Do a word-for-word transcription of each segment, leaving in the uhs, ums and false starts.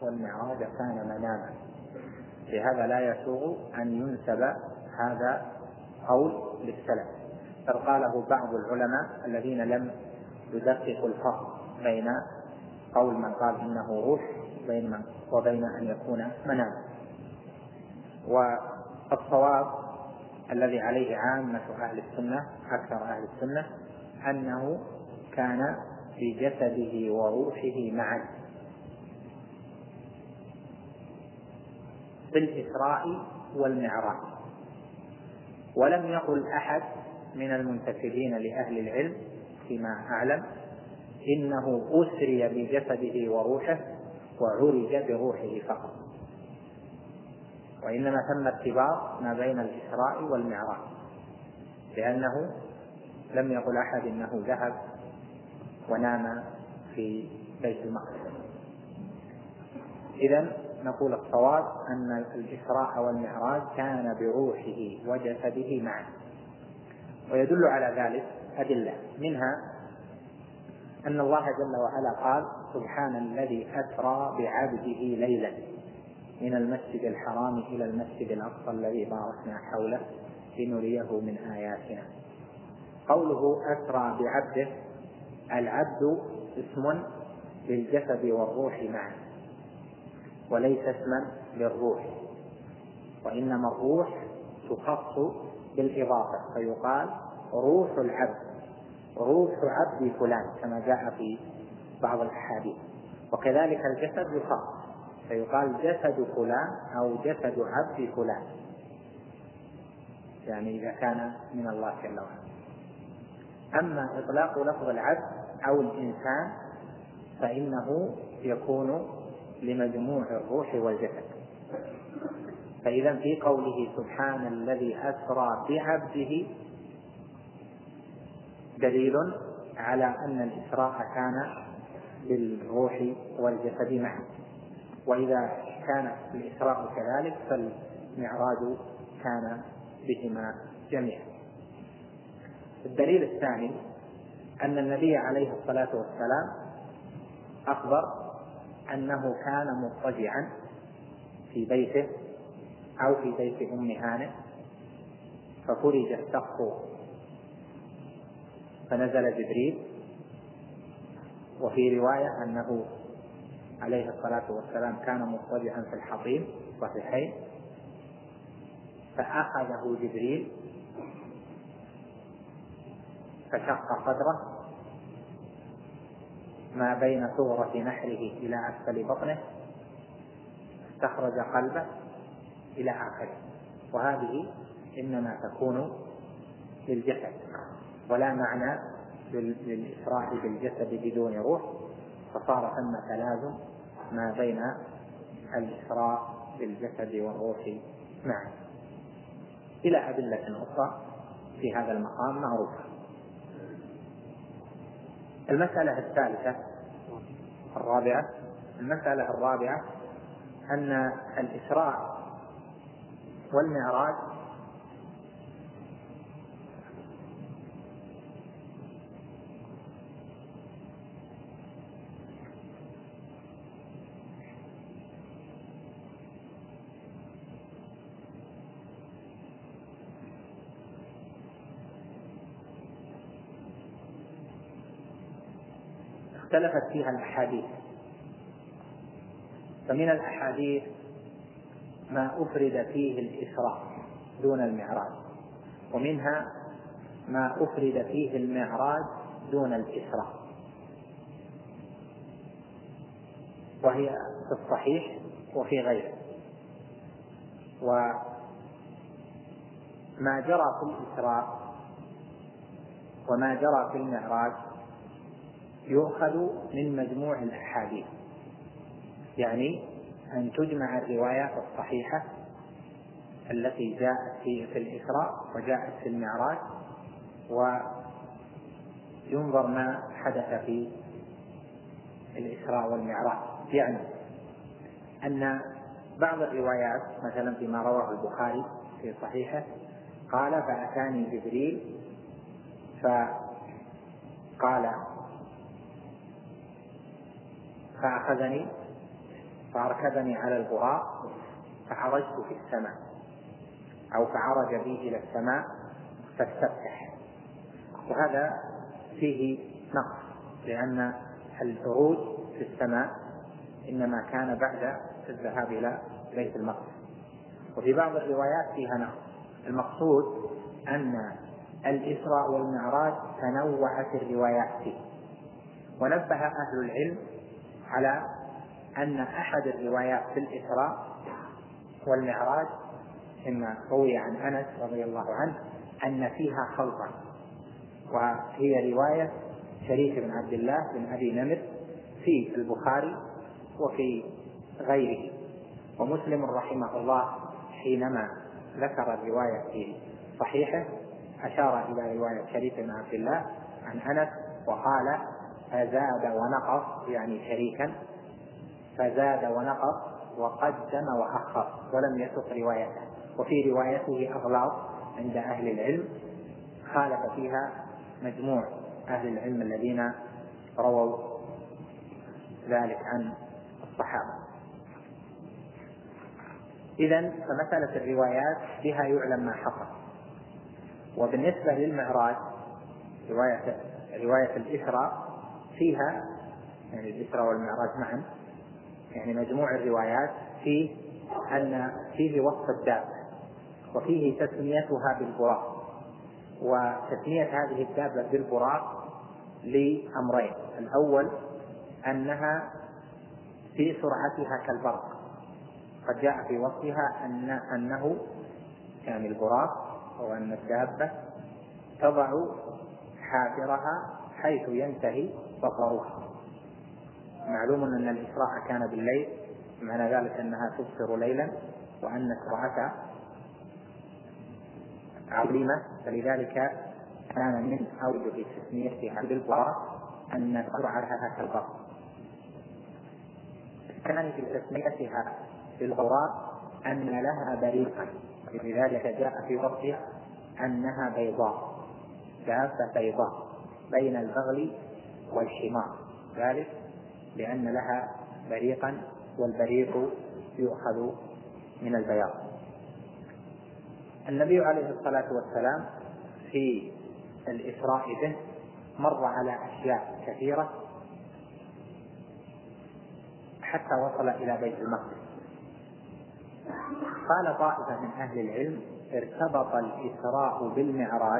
والمعراج كان مناما، لهذا لا يسوغ أن ينسب هذا قول للسلف، بل قاله بعض العلماء الذين لم يدققوا الفرق بين قول من قال إنه روح وبين أن يكون مناما. والصواب الذي عليه عامة أهل السنة أكثر أهل السنة أنه كان في جسده وروحه معا في الإسراء والمعراج. ولم يقل أحد من المنتسبين لأهل العلم فيما أعلم إنه أسري بجسده وروحه وعرج بروحه فقط، وإنما تم ارتباط ما بين الإسراء والمعراج، لأنه لم يقل أحد إنه ذهب ونام في بيت المقدس. إذن نقول الصواب أن الإسراء والمعراج كان بروحه وجسده معا. ويدل على ذلك أدلة، منها أن الله جل وعلا قال: سبحان الذي أسرى بعبده ليلا من المسجد الحرام إلى المسجد الأقصى الذي باركنا حوله لنريه من آياتنا. قوله أسرى بعبده، العبد اسم للجسد والروح معا وليس اسما للروح، وإنما الروح تخص بالإضافة فيقال روح العبد، روح عبد فلان كما جاء في بعض الأحاديث. وكذلك الجسد يخص فيقال جسد فلان أو جسد عبد فلان، يعني إذا كان من الله جل وعلا. أما إطلاق لفظ العبد أو الإنسان فإنه يكون لمجموع الروح والجسد. فإذا في قوله سبحان الذي أسرى بعبده دليل على أن الإسراء كان بالروح والجسد معا، وإذا كان الإسراء كذلك فالمعراج كان بهما جميعا. الدليل الثاني أن النبي عليه الصلاة والسلام أخبر أنه كان مضطجعا في بيته أو في بيت أم هانئ ففرج السقف فنزل جبريل، وفي رواية أنه عليه الصلاة والسلام كان مضطجعا في الحطيم صحيحين فأخذه جبريل فشق صدره ما بين ثغرة نحره إلى أسفل بطنه، استخرج قلبه إلى آخره. وهذه إنما تكون للجسد، ولا معنى للإسراء بالجسد بدون روح، فصار ثم تلازم ما بين الإسراء بالجسد والروح معا، إلى أدلة أخرى في هذا المقام معروفة. المسألة الثالثة الرابعة المسألة الرابعة أن الإسراء والمعراج اختلفت فيها الأحاديث. فمن الأحاديث ما أفرد فيه الإسراء دون المعراج، ومنها ما أفرد فيه المعراج دون الإسراء، وهي في الصحيح وفي غيره. وما جرى في الإسراء وما جرى في المعراج يؤخذ من مجموع الأحاديث، يعني أن تجمع الروايات الصحيحة التي جاءت في الإسراء وجاءت في المعراج، وينظر ما حدث في الإسراء والمعراج. يعني أن بعض الروايات مثلا فيما رواه البخاري في صحيحه قال: فأتاني جبريل فقال فأخذني فأركبني على البراق فعرجت في السماء، أو فعرج بي إلى السماء فاستفتح. وهذا فيه نقص، لأن العروج في السماء إنما كان بعد الذهاب إلى بيت المقدس. وفي بعض الروايات فيها نقص. المقصود أن الإسراء والمعراج تنوعت الروايات فيه، ونبه أهل العلم على أن أحد الروايات في الإسراء والمعراج مما روي عن أنس رضي الله عنه أن فيها خلطا، وهي رواية شريك بن عبد الله بن أبي نمر في البخاري وفي غيره. ومسلم رحمه الله حينما ذكر الرواية في صحيحه أشار إلى رواية شريك بن عبد الله عن أنس وقال فزاد ونقص، يعني شريكا فزاد ونقص وقدم وأخر، ولم يسق روايته. وفي روايته أغلاط عند أهل العلم خالف فيها مجموع أهل العلم الذين رووا ذلك عن الصحابة. إذن فمسألة الروايات بها يعلم ما حصل. وبالنسبة للمعراج رواية, رواية الإسراء فيها، يعني الإسراء والمعراج معا، يعني مجموع الروايات فيه أن فيه وصف الدابة، وفيه تسميتها بالبراق. وتسمية هذه الدابة بالبراق لأمرين: الأول أنها في سرعتها كالبرق، قد جاء في وصفها أن أنه يعني البراق أو أن الدابة تضع حافرها حيث ينتهي بصرها. معلوم أن الإسراء كان بالليل، معنى ذلك أنها تبصر ليلا وأن سرعتها عظيمة، فلذلك كان من أوجه تسميتها بالبراق أن سرعتها كالبرق. كان في تسميتها بالبراق أن لها بريقا، لذلك جاء في وصفها أنها بيضاء، دابة بيضاء بين البغل والحمار، ذلك لأن لها بريقا، والبريق يؤخذ من البياض. النبي عليه الصلاة والسلام في الإسراء به مر على أشياء كثيرة حتى وصل إلى بيت المقدس. قال طائفة من أهل العلم ارتبط الإسراء بالمعراج،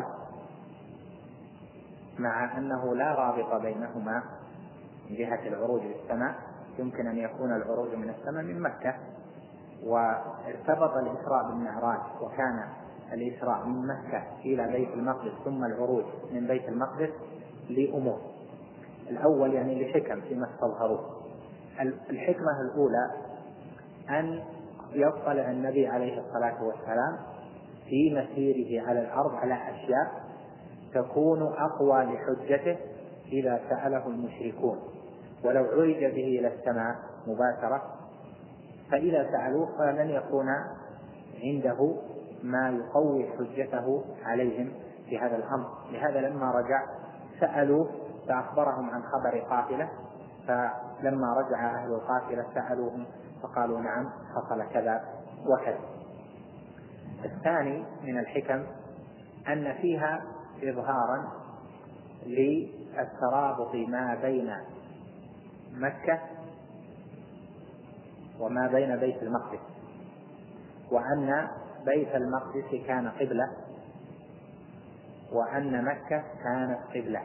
مع أنه لا رابط بينهما من جهة العروج للسماء، يمكن أن يكون العروج من السماء من مكة، وارتبط الإسراء بالمعراج وكان الإسراء من مكة إلى بيت المقدس ثم العروج من بيت المقدس لأمور. الأول يعني لحكم فيما استظهروه. الحكمة الأولى أن يطلع النبي عليه الصلاة والسلام في مسيره على الأرض على أشياء تكون أقوى لحجته إذا سأله المشركون، ولو عرج به إلى السماء مباشرة فإذا سألوه فلن يكون عنده ما يقوي حجته عليهم في هذا الأمر. لهذا لما رجع سألوه فأخبرهم عن خبر قافلة، فلما رجع أهل القافلة سألوهم فقالوا نعم حصل كذا وكذا. الثاني من الحكم أن فيها إظهارا للترابط ما بين مكة وما بين بيت المقدس، وأن بيت المقدس كان قبلة وأن مكة كانت قبلة،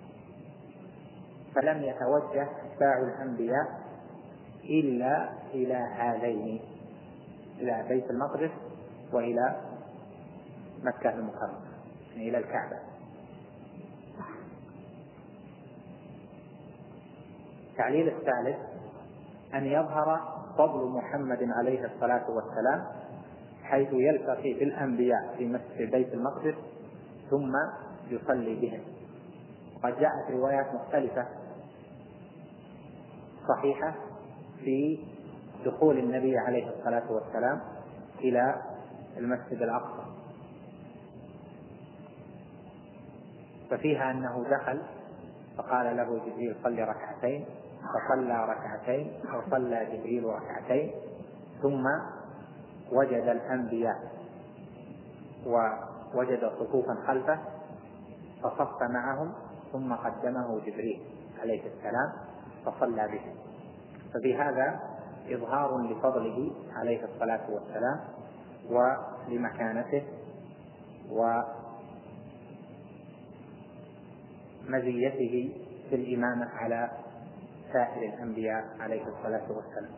فلم يتوجه أتباع الأنبياء إلا إلى هذين، إلى بيت المقدس وإلى مكة المكرمة، يعني إلى الكعبة. التعليل الثالث أن يظهر فضل محمد عليه الصلاة والسلام حيث يلتقي بالأنبياء في مسجد بيت المقدس ثم يصلي بهم. قد جاءت روايات مختلفة صحيحة في دخول النبي عليه الصلاة والسلام إلى المسجد الأقصى، ففيها أنه دخل فقال له جبريل صلي ركعتين، فصلى ركعتين أو صلى جبريل ركعتين، ثم وجد الأنبياء ووجد صفوفا خلفه فصف معهم، ثم قدمه جبريل عليه السلام فصلى به. ففي هذا إظهار لفضله عليه الصلاة والسلام ولمكانته ومزيته في الإمامة على سائر الأنبياء عليه الصلاة والسلام.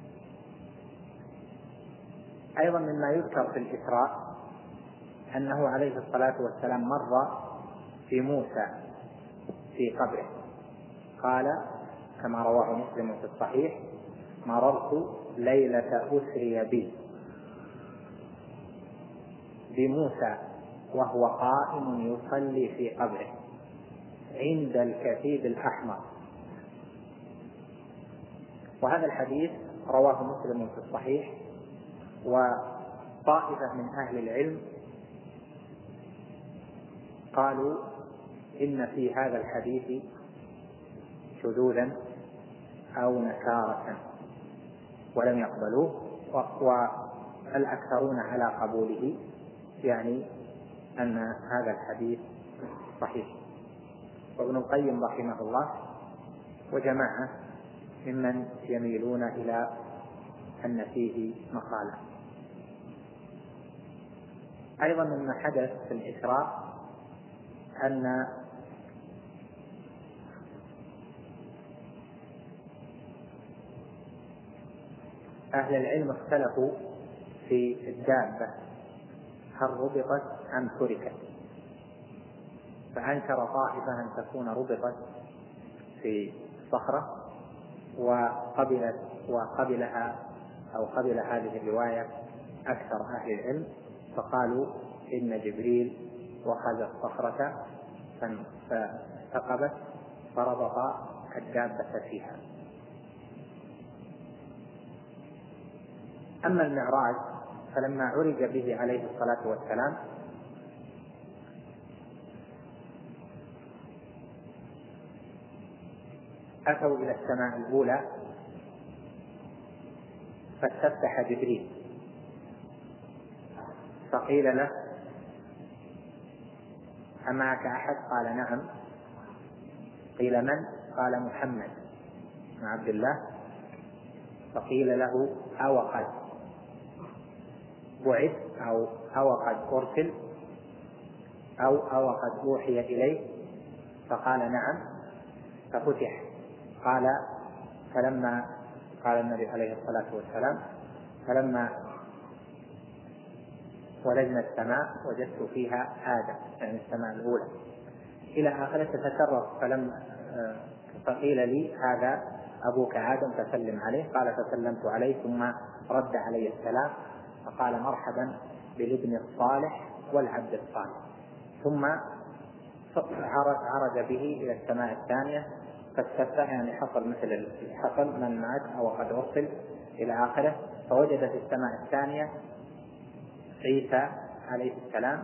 أيضا مما يذكر في الإسراء أنه عليه الصلاة والسلام مر في موسى في قبره، قال كما رواه مسلم في الصحيح: مررت ليلة أسري بي بموسى وهو قائم يصلي في قبره عند الكثيب الأحمر. وهذا الحديث رواه مسلم في الصحيح، وطائفة من أهل العلم قالوا إن في هذا الحديث شذوذا أو نكارة ولم يقبلوه، والأكثرون على قبوله، يعني أن هذا الحديث صحيح. وابن القيم رحمه الله وجماعة ممن يميلون إلى أن فيه مقالة. أيضا مما حدث في الإسراء أن أهل العلم اختلفوا في الدابة هل ربطت أم تركت، فأنكر طائفة أن تكون ربطت في صخرة، وقبلت وقبلها أو قبل هذه الرواية أكثر أهل العلم، فقالوا إن جبريل وخذ الصخرة فثقبت فربط الدابة فيها. أما المعراج فلما عرج به عليه الصلاة والسلام أتوا إلى السماء الأولى فاستفتح جبريل فقيل له: أمعك أحد؟ قال: نعم. قيل: من؟ قال: محمد بن عبد الله. فقيل له: أو قد بعث أو أو قد أرسل أو أو قد أوحي إليه؟ فقال: نعم. ففتح. قال: فلما قال النبي عليه الصلاة والسلام: فلما ولجنا السماء وجدت فيها آدم، يعني السماء الأولى، إلى آخره. تتكرر فلم فقيل لي: هذا أبوك آدم فسلم عليه. قال: فسلمت عليه، ثم رد علي السلام فقال: مرحبا بالابن الصالح والعبد الصالح. ثم عرج به إلى السماء الثانية فاستفتح، يعني حصل مثل حصل من معك أو قد أرسل إلى آخره. فوجد في السماء الثانية عيسى عليه السلام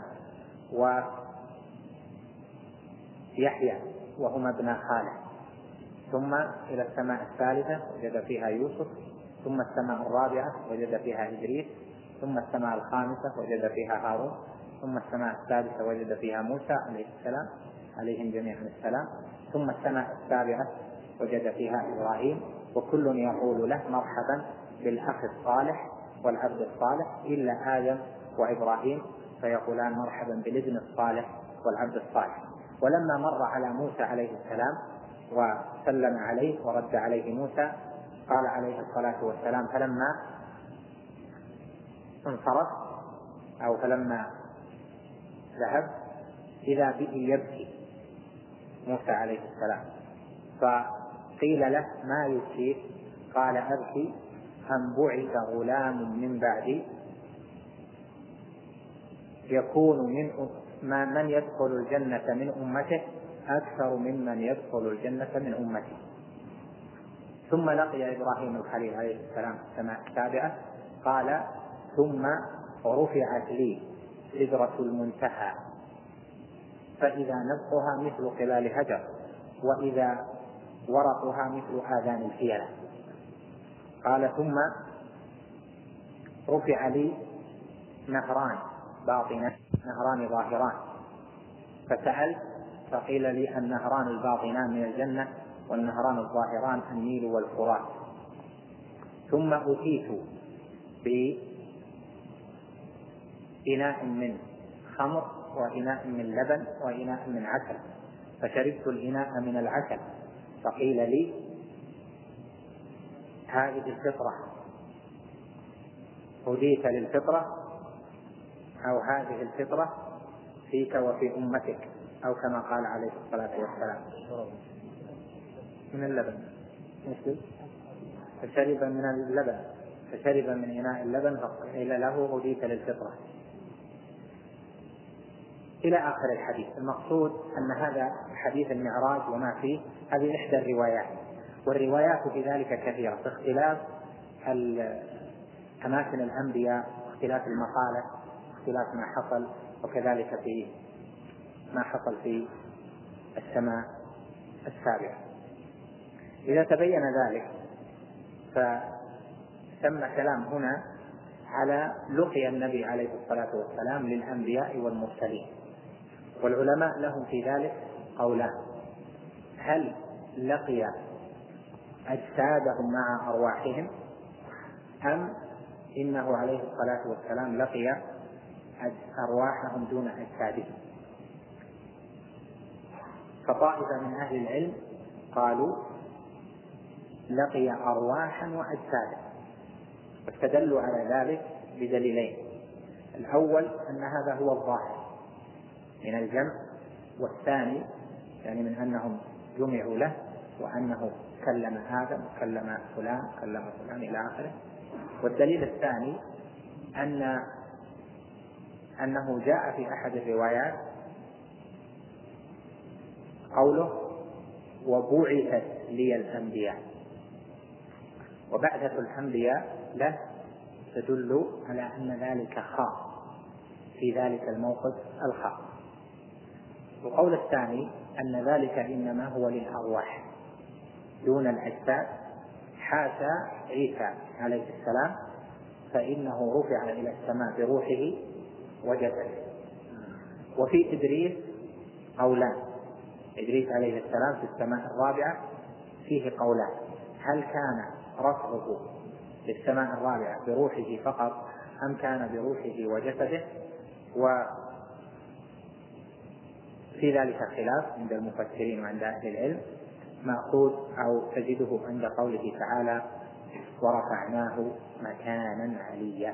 ويحيى وهما ابنا خاله. ثم إلى السماء الثالثة وجد فيها يوسف. ثم السماء الرابعة وجد فيها إدريس. ثم السماء الخامسة وجد فيها هارون. ثم السماء السادسة وجد فيها موسى عليه السلام عليهم جميعا السلام. ثم السماء السابعة وجد فيها إبراهيم، وكل يقول له: مرحبا بالأخ الصالح والعبد الصالح، إلا آدم وإبراهيم فيقولان: مرحبا بالابن الصالح والعبد الصالح. ولما مر على موسى عليه السلام وسلم عليه ورد عليه موسى، قال عليه الصلاة والسلام: فلما انصرف أو فلما ذهب إذا به يبكي موسى عليه السلام. فقيل له: ما يبكيك؟ قال: أبكي أن بعث غلام من بعدي يكون من من يدخل الجنة من أمته أكثر ممن يدخل الجنة من أمته. ثم لقي إبراهيم الخليل عليه السلام السماء السابعة. قال: ثم رفعت لي سدرة المنتهى فإذا نبقها مثل قبال هجر، وإذا ورقها مثل آذان الفيلة. قال ثم رفع لي نهران باطنان نهران ظاهران، فسألت فقيل لي النهران الباطنان من الجنة والنهران الظاهران النيل والفرات. ثم أتيت بإناء من خمر وإناء من لبن وإناء من عسل، فشربت الإناء من العسل، فقيل لي هذه الفطرة، هديت للفطرة، أو هذه الفطرة فيك وفي أمتك، أو كما قال عليه الصلاة والسلام. من اللبن فشرب من اللبن فشرب من إناء اللبن فقيل له هديت للفطرة، إلى آخر الحديث. المقصود أن هذا حديث المعراج وما فيه، هذه إحدى الروايات، والروايات في ذلك كثيرة في اختلاف أماكن الأنبياء، اختلاف المقالة، اختلاف ما حصل، وكذلك في ما حصل في السماء السابعة. إذا تبين ذلك فثم كلام هنا على لقي النبي عليه الصلاة والسلام للأنبياء والمرسلين، والعلماء لهم في ذلك قولان: هل لقي أجسادهم مع أرواحهم، أم إنه عليه الصلاة والسلام لقي أرواحهم دون أجسادهم؟ فطائفة من أهل العلم قالوا لقي أرواحا وأجسادا، واستدلوا على ذلك بدليلين: الأول أن هذا هو الظاهر من الجمع، والثاني يعني من أنهم جمعوا له، وأنه كلم آدم وكلم فلان كلم فلان إلى آخره. والدليل الثاني أن أنه جاء في أحد الروايات قوله وبعثت لي الأنبياء، وبعثة الأنبياء له تدل على أن ذلك خاص في ذلك الموقف الخاص. والقول الثاني أن ذلك إنما هو للأرواح دون الأجساد، حاشا عيسى عليه السلام فإنه رفع إلى السماء بروحه وجسده. وفي إدريس قولان: إدريس عليه السلام في السماء الرابعة فيه قولان: هل كان رفعه للسماء الرابعة بروحه فقط أم كان بروحه وجسده؟ وفي ذلك خلاف عند المفسرين وعند أهل العلم، مأخوذ أو تجده عند قوله تعالى ورفعناه مكانا عليا،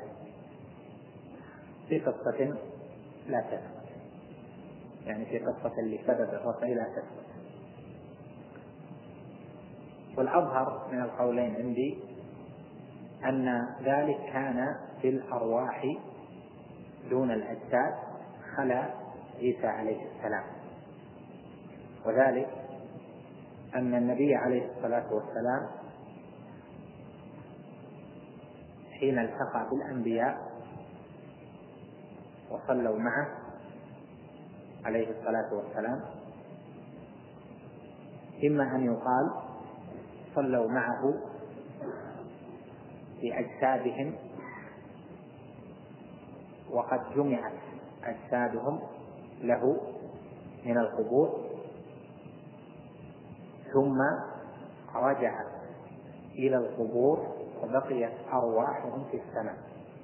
في قصة لا تثبت، يعني في قصة اللي سبب الرفع لا تثبت. والأظهر من القولين عندي أن ذلك كان في الأرواح دون الأجساد خلا عيسى عليه السلام، وذلك أن النبي عليه الصلاة والسلام حين التقى بالأنبياء وصلوا معه عليه الصلاة والسلام، إما أن يقال صلوا معه بأجسادهم وقد جمعت أجسادهم له من القبور، ثم رجعت إلى القبور وبقيت أرواحهم في السماء.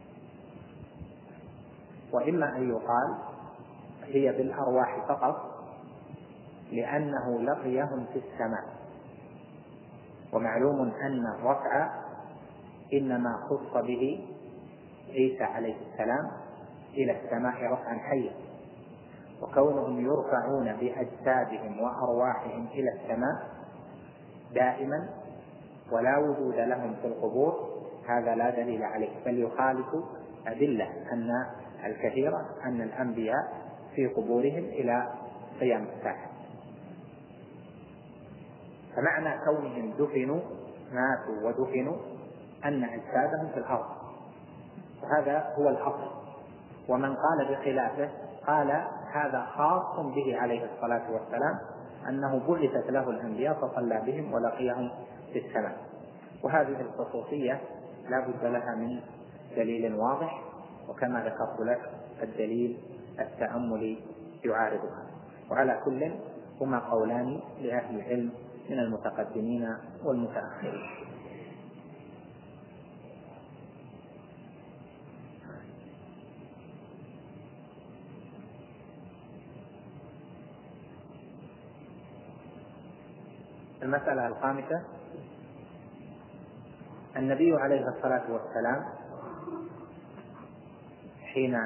وإما أن يقال هي بالأرواح فقط لأنه لقيهم في السماء، ومعلوم أن الرفع إنما خص به عيسى عليه السلام إلى السماء رفعا حيا، وكونهم يرفعون بأجسادهم وأرواحهم إلى السماء دائما ولا وجود لهم في القبور هذا لا دليل عليه، بل يخالف أدلة أن الكثيرة أن الأنبياء في قبورهم إلى قيام الساعة. فمعنى كونهم دفنوا ماتوا ودفنوا أن أجسادهم في الأرض، وهذا هو الأصل. ومن قال بخلافه قال هذا خاص به عليه الصلاة والسلام أنه بعثت له الأنبياء فصلى بهم ولقيهم في السماء. وهذه الخصوصية لا بد لها من دليل واضح، وكما ذكرت لك الدليل التأملي يعارضها. وعلى كل هما قولان لأهل العلم من المتقدمين والمتأخرين. المسألة الخامسة: النبي عليه الصلاة والسلام حين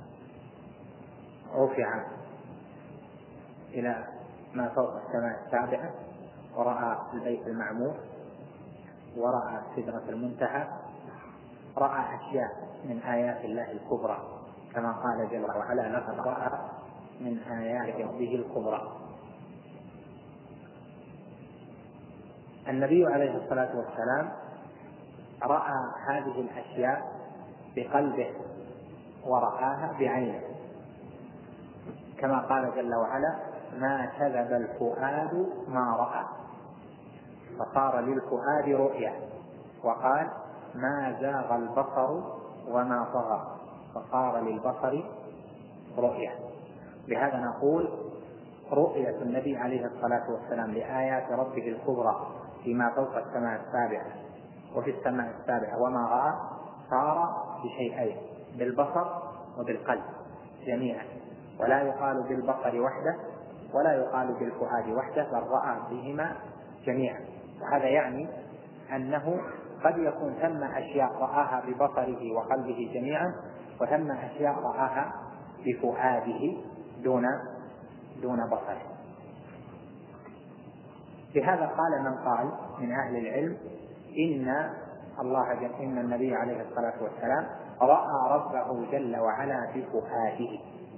رفع إلى ما فوق السماء السابعة ورأى البيت المعمور ورأى سدرة المنتهى، رأى أشياء من آيات الله الكبرى، كما قال جل وعلا: لقد رأى من آيات ربه الكبرى. النبي عليه الصلاة والسلام رأى هذه الأشياء بقلبه ورآها بعينه، كما قال جل وعلا: ما كذب الفؤاد ما رأى، فصار للفؤاد رؤيا، وقال: ما زاغ البصر وما طغى، فصار للبصر رؤيا. بهذا نقول رؤية النبي عليه الصلاة والسلام لآيات ربه الكبرى فيما فوق السماء السابعة وفي السماء السابعة وما رأى صار بشيئين: بالبصر وبالقلب جميعا، ولا يقال بالبصر وحده ولا يقال بالفؤاد وحده، بل رأى بهما جميعا. وهذا يعني أنه قد يكون ثم أشياء رآها ببصره وقلبه جميعا، وثم أشياء رآها بفؤاده دون دون بصره. لهذا قال من قال من أهل العلم إن الله جل إن النبي عليه الصلاة والسلام رأى ربه جل وعلا بفؤاده.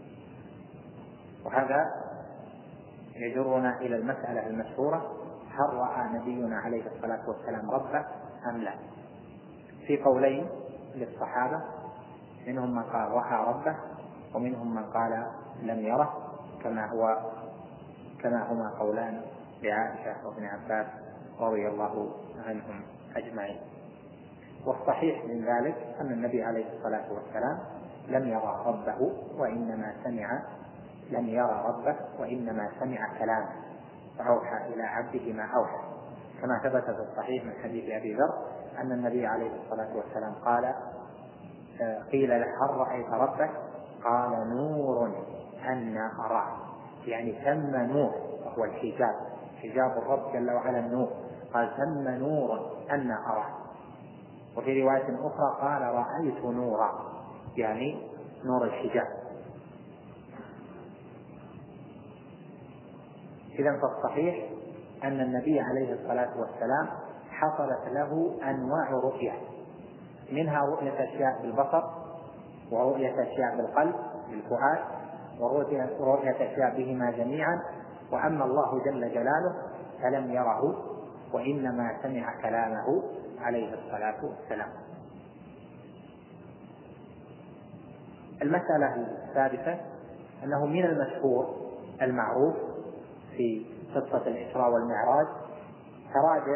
وهذا يجرنا إلى المسألة المشهورة: هل رأى نبينا عليه الصلاة والسلام ربه أم لا؟ في قولين للصحابة، منهم من قال رأى ربه، ومنهم من قال لم يره، كما هو كما هما قولان لعائشة وابن عباس رضي الله عنهم أجمعين. والصحيح من ذلك أن النبي عليه الصلاة والسلام لم يرى ربه وإنما سمع لم يرى ربه وإنما سمع كلامه، فأوحى إلى عبده ما أوحى، كما ثبت في الصحيح من حديث أبي ذر أن النبي عليه الصلاة والسلام قال: قيل له هل رأيت ربك؟ قال: نور أن أراه، يعني ثم نور، وهو الحجاب، حجاب الرب جل وعلا النور، قال: ثم نور أن أراه. وفي رواية أخرى قال: رأيت نورا، يعني نور الحجاب. إذن فالصحيح أن النبي عليه الصلاة والسلام حصلت له أنواع رؤية، منها رؤية أشياء بالبصر، ورؤية أشياء بالقلب بالفؤاد، ورؤية أشياء بهما جميعا. وأما الله جل جلاله فلم يره وإنما سمع كلامه عليه الصلاة والسلام. المسألة السادسة: أنه من المشهور المعروف في قصة الإسراء والمعراج تراجع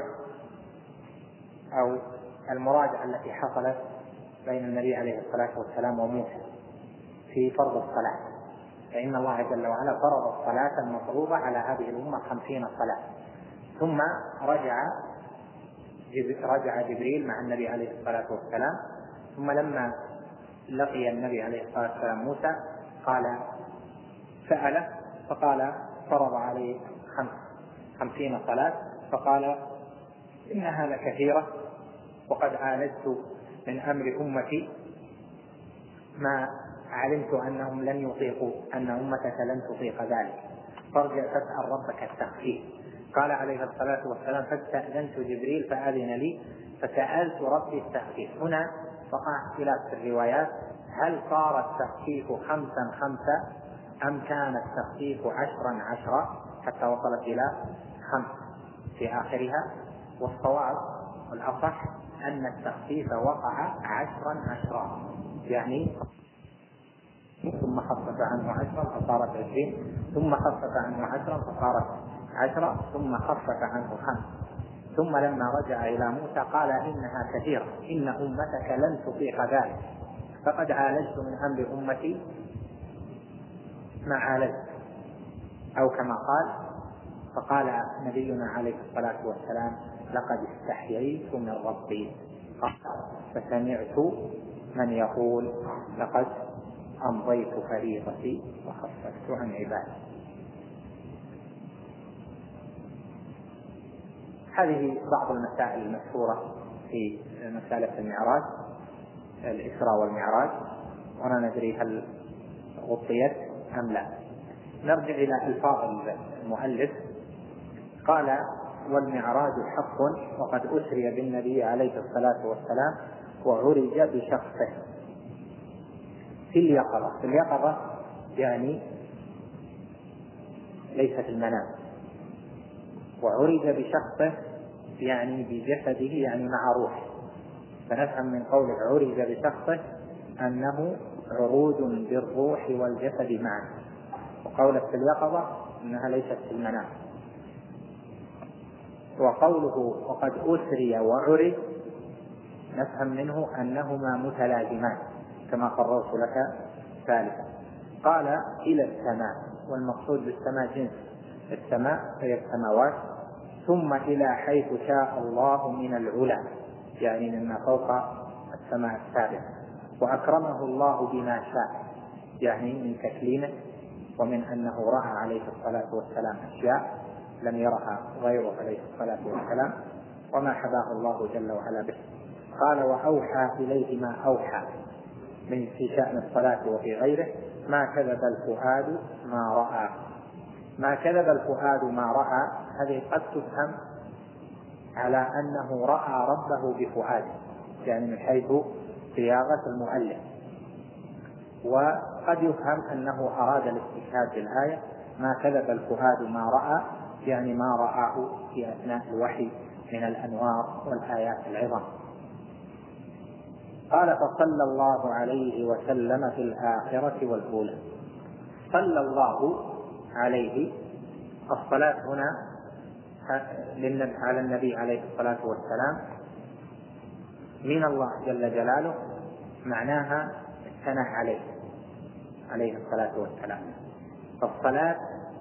أو المراجعة التي حصلت بين النبي عليه الصلاة والسلام وموسى في فرض الصلاة، فإن الله جل وعلا فرض الصلاة المفروضة على هذه الأمة خمسين صلاة، ثم رجع رجع جبريل مع النبي عليه الصلاة والسلام، ثم لما لقي النبي عليه الصلاة والسلام موسى قال سأله فقال فرض عليه خمسين صلاة، فقال: إن هذا كثيرة، وقد عالجت من أمر أمتي ما علمت أنهم لن يطيقوا، أن أمتك لن تطيق ذلك، فارجع فاسأل ربك التخفيف. قال عليه الصلاة والسلام: فاستأذنت جبريل فأذن لي فسألت ربي التخفيف. هنا وقع خلاف في الروايات: هل صار التخفيف خمسا خمسا أم كان التخفيف عشرا عشرا حتى وصلت إلى خمس في آخرها؟ والصواب والأصح أن التخفيف وقع عشرا عشرا، يعني ثم خفف عنه عشرا فصارت عشرين، ثم خفف عنه عشرا فصارت عشرة ثم خفف عنه خمس، ثم لما رجع إلى موسى قال إنها كثيرة إن أمتك لن تطيق ذلك فقد عالجت من أمر أمتي ما عالجت، أو كما قال. فقال نبينا عليه الصلاة والسلام لقد استحييت من ربي، فسمعت من يقول لقد أمضيت فريضتي وخففت عن عبادي. هذه بعض المسائل المشهورة في مسألة المعراج، الإسراء والمعراج، وأنا ندري هل غطيت أم لا. نرجع إلى ألفاظ المؤلف. قال والمعراج حق وقد أسري بالنبي عليه الصلاة والسلام وعرج بشخصه في اليقظة. في اليقظة يعني ليس في المنام، وعرج بشخصه يعني بجسده يعني مع روحه، فنفهم من قول عرج بشخصه أنه عروج بالروح والجسد معا، وقولة في اليقظة أنها ليست في المنام. وقوله وقد أسري وعرج نفهم منه أنهما متلازمان كما قررت لك ثالثا. قال إلى السماء، والمقصود بالسماء جنس السماء هي السماوات، ثم إلى حيث شاء الله من العلا يعني مما فوق السماء السابعة، وأكرمه الله بما شاء يعني من تكليمه، ومن أنه رأى عليه الصلاة والسلام أشياء لم يرها غيره عليه الصلاة والسلام وما حباه الله جل وعلا به. قال وأوحى إليه ما أوحى من في شأن الصلاة وفي غيره، ما كذب الفؤاد ما رأى. ما كذب الفؤاد ما رأى هذه قد تفهم على أنه رأى ربه بفؤاده يعني من حيث صياغة المؤلف، وقد يفهم أنه أراد الاستشهاد بالآية ما كذب الفؤاد ما رأى يعني ما رآه في أثناء الوحي من الأنوار والآيات العظام. قال فصلى الله عليه وسلم في الآخرة والأولى. صلى الله عليه، الصلاة هنا على النبي عليه الصلاة والسلام من الله جل جلاله معناها الثناء عليه عليه الصلاة والسلام. فالصلاة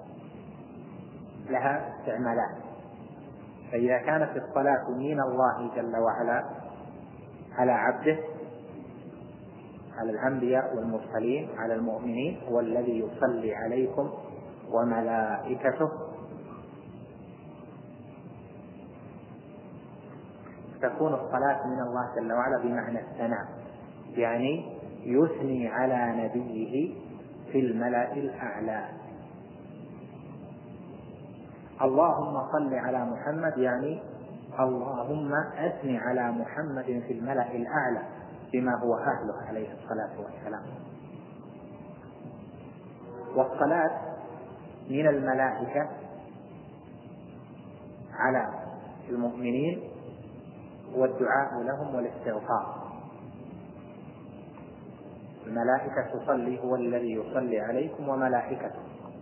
لها استعمالات، فإذا كانت الصلاة من الله جل وعلا على عبده على الأنبياء والمرسلين على المؤمنين هو الذي يصلي عليكم وملائكته، تكون الصلاة من الله جل وعلا بمعنى الثناء يعني يثني على نبيه في الملأ الأعلى. اللهم صل على محمد يعني اللهم أثني على محمد في الملأ الأعلى بما هو أهله عليه الصلاة والسلام. والصلاة من الملائكة على المؤمنين والدعاء لهم والاستغفار. الملائكة تصلي، هو الذي يصلي عليكم وملائكته،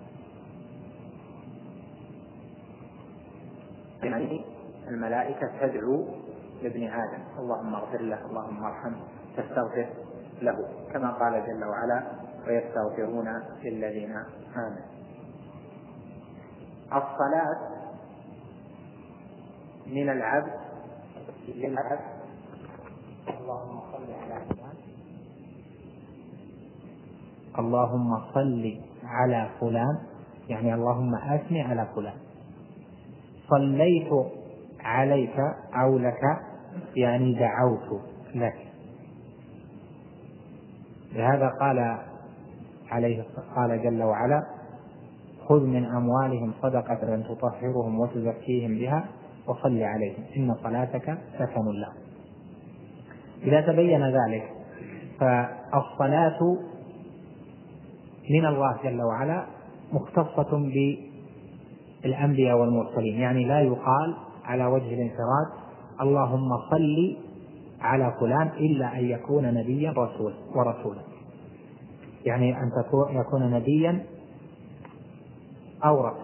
يعني الملائكة تدعو لابن آدم اللهم اغفر له اللهم ارحمه، تستغفر له كما قال جل وعلا ويستغفرون للذين آمنوا. الصلاة من العبد للعبد اللهم صل على فلان اللهم صل على فلان يعني اللهم أثني على فلان. صليت عليك أو لك يعني دعوت لك. لهذا قال عليه قال جل وعلا خذ من أموالهم صدقة تطهرهم وتزكيهم بها وصل عليهم إن صلاتك سكن لهم. إذا تبين ذلك فالصلاة من الله جل وعلا مختصة بالأنبياء والمرسلين، يعني لا يقال على وجه الانفراد اللهم صل على فلان إلا أن يكون نبيا رسول ورسولا، يعني أن يكون نبيا أو رسولا.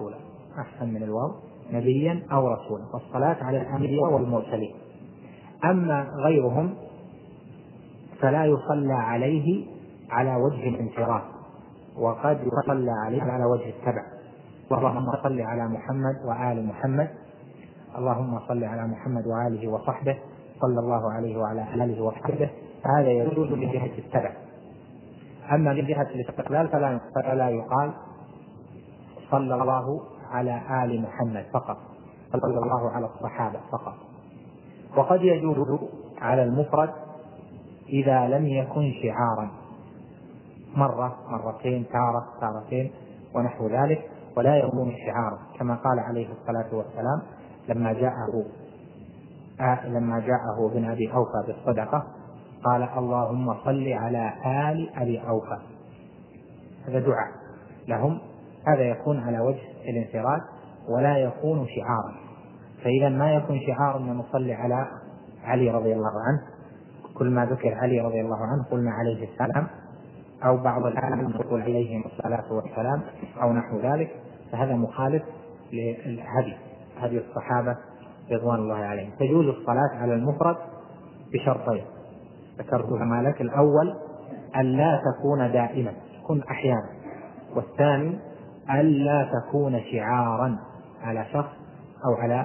أحسن من الواو، نبيا أو رسولا، والصلاة على الأنبياء والمرسلين. أما غيرهم فلا يصلى عليه على وجه الانفراد، وقد يصلى عليه على وجه التبع. اللهم صل على محمد وآل محمد، اللهم صل على محمد وآله وصحبه، صلى الله عليه وعلى آله وصحبه، هذا يجوز من جهة التبع. أما من جهة الاستقلال فلا يقال صلى الله على آل محمد فقط، صلى الله على الصحابة فقط. وقد يجوز على المفرد إذا لم يكن شعارا، مرة مرتين تارة تارتين ونحو ذلك، ولا يكون شعارا، كما قال عليه الصلاة والسلام لما جاءه آه لما جاءه ابن أبي أوفى بالصدقة قال اللهم صل على آل أبي أوفى، هذا دعاء لهم، هذا يكون على وجه الانفراد ولا يكون شعارا. فإذا ما يكون شعارا أن نصلي على علي رضي الله عنه، كل ما ذكر علي رضي الله عنه قلنا عليه السلام، أو بعض الآن نقول عليهم الصلاة والسلام أو نحو ذلك، فهذا مخالف للهدي هدي الصحابة رضوان الله عليهم. تجوز الصلاة على المفرد بشرطين ذكرتهما لك: الأول ألا تكون دائما، تكون أحيانا، والثاني ألا تكون شعارا على شخص أو على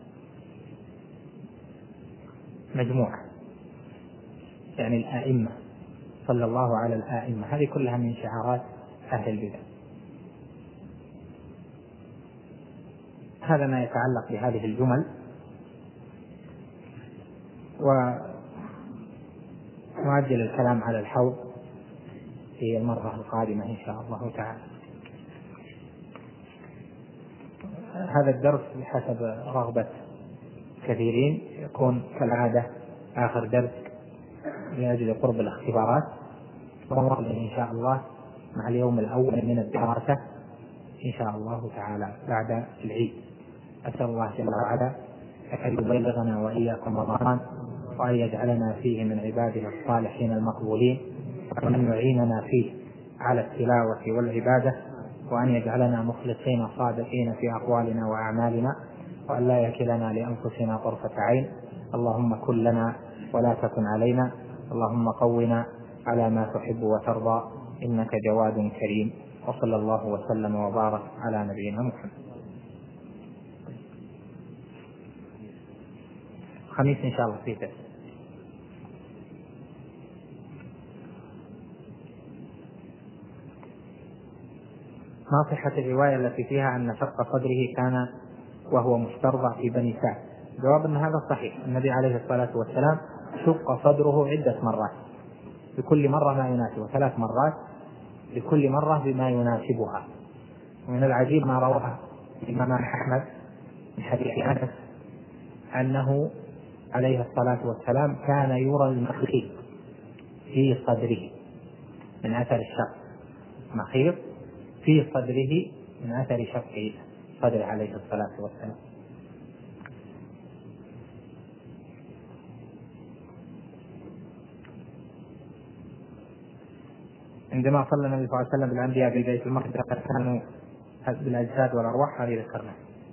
مجموعة، يعني الآئمة، صلى الله على الآئمة، هذه كلها من شعارات أهل البدع. هذا ما يتعلق بهذه الجمل، ونؤجل الكلام على الحوض في المرة القادمة إن شاء الله تعالى. هذا الدرس بحسب رغبة كثيرين يكون كالعادة آخر درس لأجل قرب الاختبارات، ونواصل إن شاء الله مع اليوم الأول من الدراسة إن شاء الله تعالى بعد العيد. أسأل الله جل وعلا أن يبلغنا وإياكم رمضان، وأن يجعلنا فيه من عباده الصالحين المقبولين، وأن يعيننا فيه على التلاوة والعبادة، وأن يجعلنا مخلصين صادقين في أقوالنا وأعمالنا، وأن لا يكلنا لأنفسنا طرفة عين. اللهم كن لنا ولا تكن علينا، اللهم قونا على ما تحب وترضى، إنك جواد كريم. وصلى الله وسلم وبارك على نبينا محمد. خميس إن شاء الله في درس. ما صحة الرواية التي فيها أن شق صدره كان وهو مسترضع في بني سعد؟ جواب أن هذا صحيح، النبي عليه الصلاة والسلام شق صدره عدة مرات، بكل مرة ما يناسبه، ثلاث مرات، لكل مرة بما يناسبها. ومن العجيب ما رواه الإمام أحمد من حديث أنس أنه عليه الصلاة والسلام كان يرى المخيط في صدره من أثر الشق، مخيط في صدره من أثر شق صدره عليه الصلاة والسلام. عندما صلى النبي صلى الله عليه وسلم بالأنبياء ببيت المقدس كانوا بالأجساد والأرواح، هذه ذكرنا.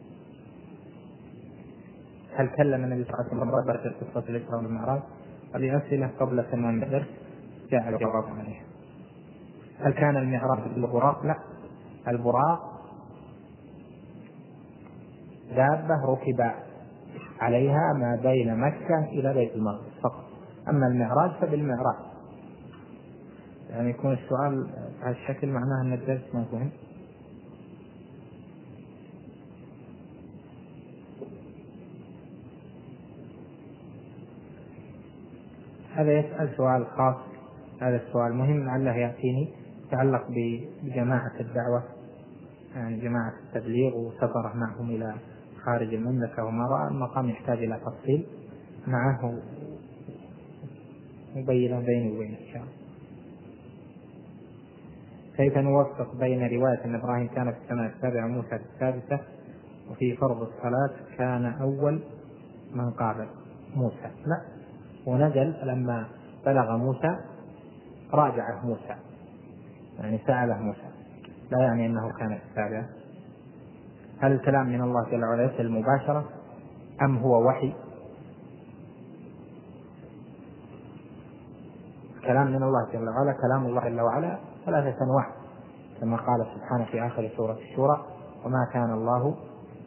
هل كلم النبي صلى الله عليه وسلم ربه في قصة الإسراء والمعراج؟ هذه أسئلة قبل تمام الدرس جاء الجواب عليها. هل كان المعراج بالبراق؟ لا، البراق دابة ركب عليها ما بين مكة إلى بيت المقدس فقط، أما المعراج فبالمعراج. يعني يكون السؤال على الشكل معناه أن الدرس ما فهم. هذا يسأل سؤال خاص، هذا السؤال مهم لعله يأتيني، يتعلق بجماعة الدعوة، يعني جماعة التبليغ وسفره معهم إلى خارج المملكة، وما رأى المقام يحتاج إلى تفصيل معه مبينا بيني وبينه إن شاء الله. كيف نوفق بين رواية أن إبراهيم كان في السماء السابعة وموسى في السادسة، وفي فرض الصلاة كان أول من قابل موسى؟ لا، ونزل لما بلغ موسى راجعه موسى، يعني سأله موسى، لا يعني أنه كان في السابعة. هل الكلام من الله جل وعلا يصل مباشرة أم هو وحي؟ كلام من الله جل وعلا، كلام الله جل وعلا ثلاثة أنواع كما قال سبحانه في آخر سورة الشورى: وما كان الله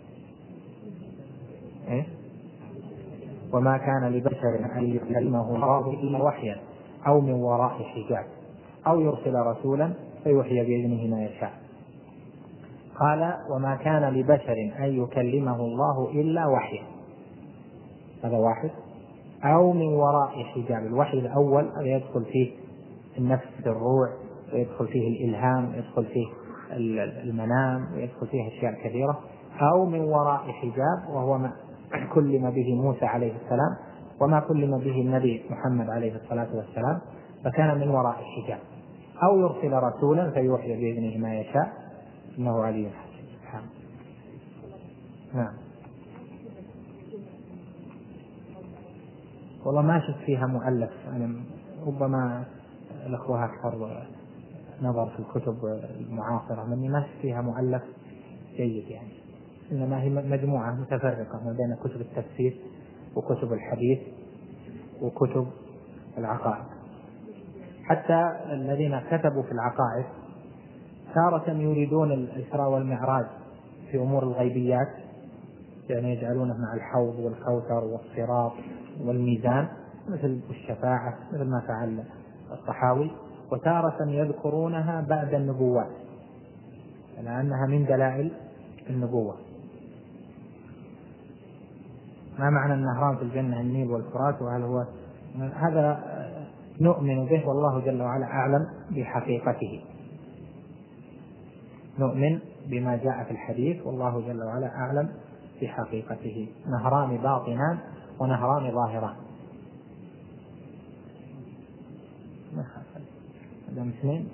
إيه؟ وما كان لبشر أن يكلمه الله إلا وحيا أو من وراء حجاب أو يرسل رسولا فيوحي بإذنه ما يشاء. قال: وما كان لبشر أن يكلمه الله إلا وحيا، هذا واحد، أو من وراء حجاب. الوحي الأول يدخل فيه النفس الروح، ويدخل فيه الإلهام، يدخل فيه المنام، ويدخل فيه أشياء كثيرة. أو من وراء حجاب وهو ما كلم به موسى عليه السلام وما كلم به النبي محمد عليه الصلاة والسلام، فكان من وراء الحجاب. أو يرسل رسولا فيوحي بإذنه ما يشاء، إنه علي حكيم. سبحانه. نعم. والله ما شفت فيها مؤلف، أنا ربما الأخوة أكثر نظر في الكتب المعاصرة مني، ما شفت فيها مؤلف جيد يعني، إنما هي مجموعة متفرقة ما بين كتب التفسير وكتب الحديث وكتب العقائد. حتى الذين كتبوا في العقائد تارة يريدون الإسراء والمعراج في أمور الغيبيات، يعني يجعلونه مع الحوض والكوثر والصراط والميزان مثل الشفاعة مثل ما فعل الطحاوي، وتارة يذكرونها بعد النبوات لأنها من دلائل النبوة. ما معنى النهران في الجنة النيل والفرات؟ وهل هو هذا نؤمن به والله جل وعلا أعلم بحقيقته، نؤمن بما جاء في الحديث والله جل وعلا أعلم بحقيقته. نهران باطنان ونهران ظاهران. هذا اثنين.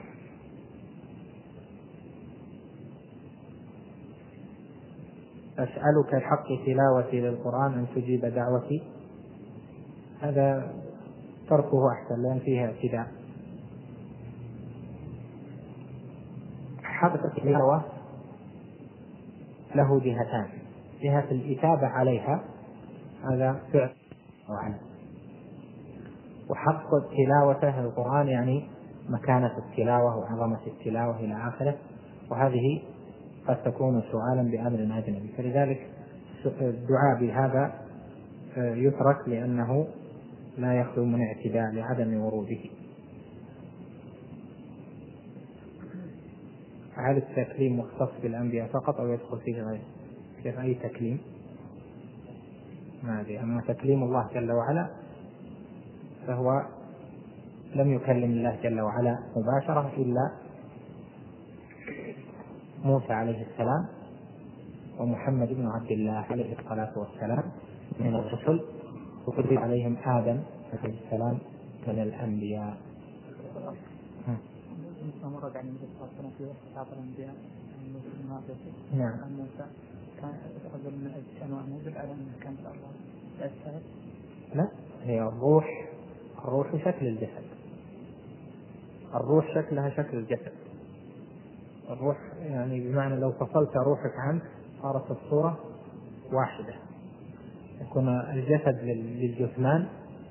أسألك الحق تلاوتي للقرآن أن تجيب دعوتي، هذا تركه أحسن لأن فيها اعتداء. حق التلاوة له جهتان: جهة الإتابة عليها هذا فعل وعمل، وحق تلاوته القرآن يعني مكانة التلاوة وعظمة التلاوة إلى آخره، وهذه قد تكون سؤالا بأمر أجنبي، فلذلك الدعاء بهذا يترك لأنه لا يخلو من اعتداء لعدم وروده. هل التكليم مختص بالأنبياء فقط أو يدخل فيه غيره؟ في أي تكليم؟ ما أدري. أما تكليم الله جل وعلا فهو لم يكلم الله جل وعلا مباشرة إلا موسى عليه السلام ومحمد بن عبد الله عليه الصلاة والسلام من الرسل، وكتب عليهم آدم عليه السلام من الأنبياء. مرد عن النبي صلى الله عليه وسلم في بعض الأنبياء المنافقين. نعم. أن موسى كان رجل من أجل أنواع موجود على أن كان الله لا يستعد. لا، هي الروح، الروح شكل الجسد، الروح شكلها شكل الجسد. الروح يعني بمعنى لو فصلت روحك عنك صارت الصورة واحدة، يكون الجسد للجثمان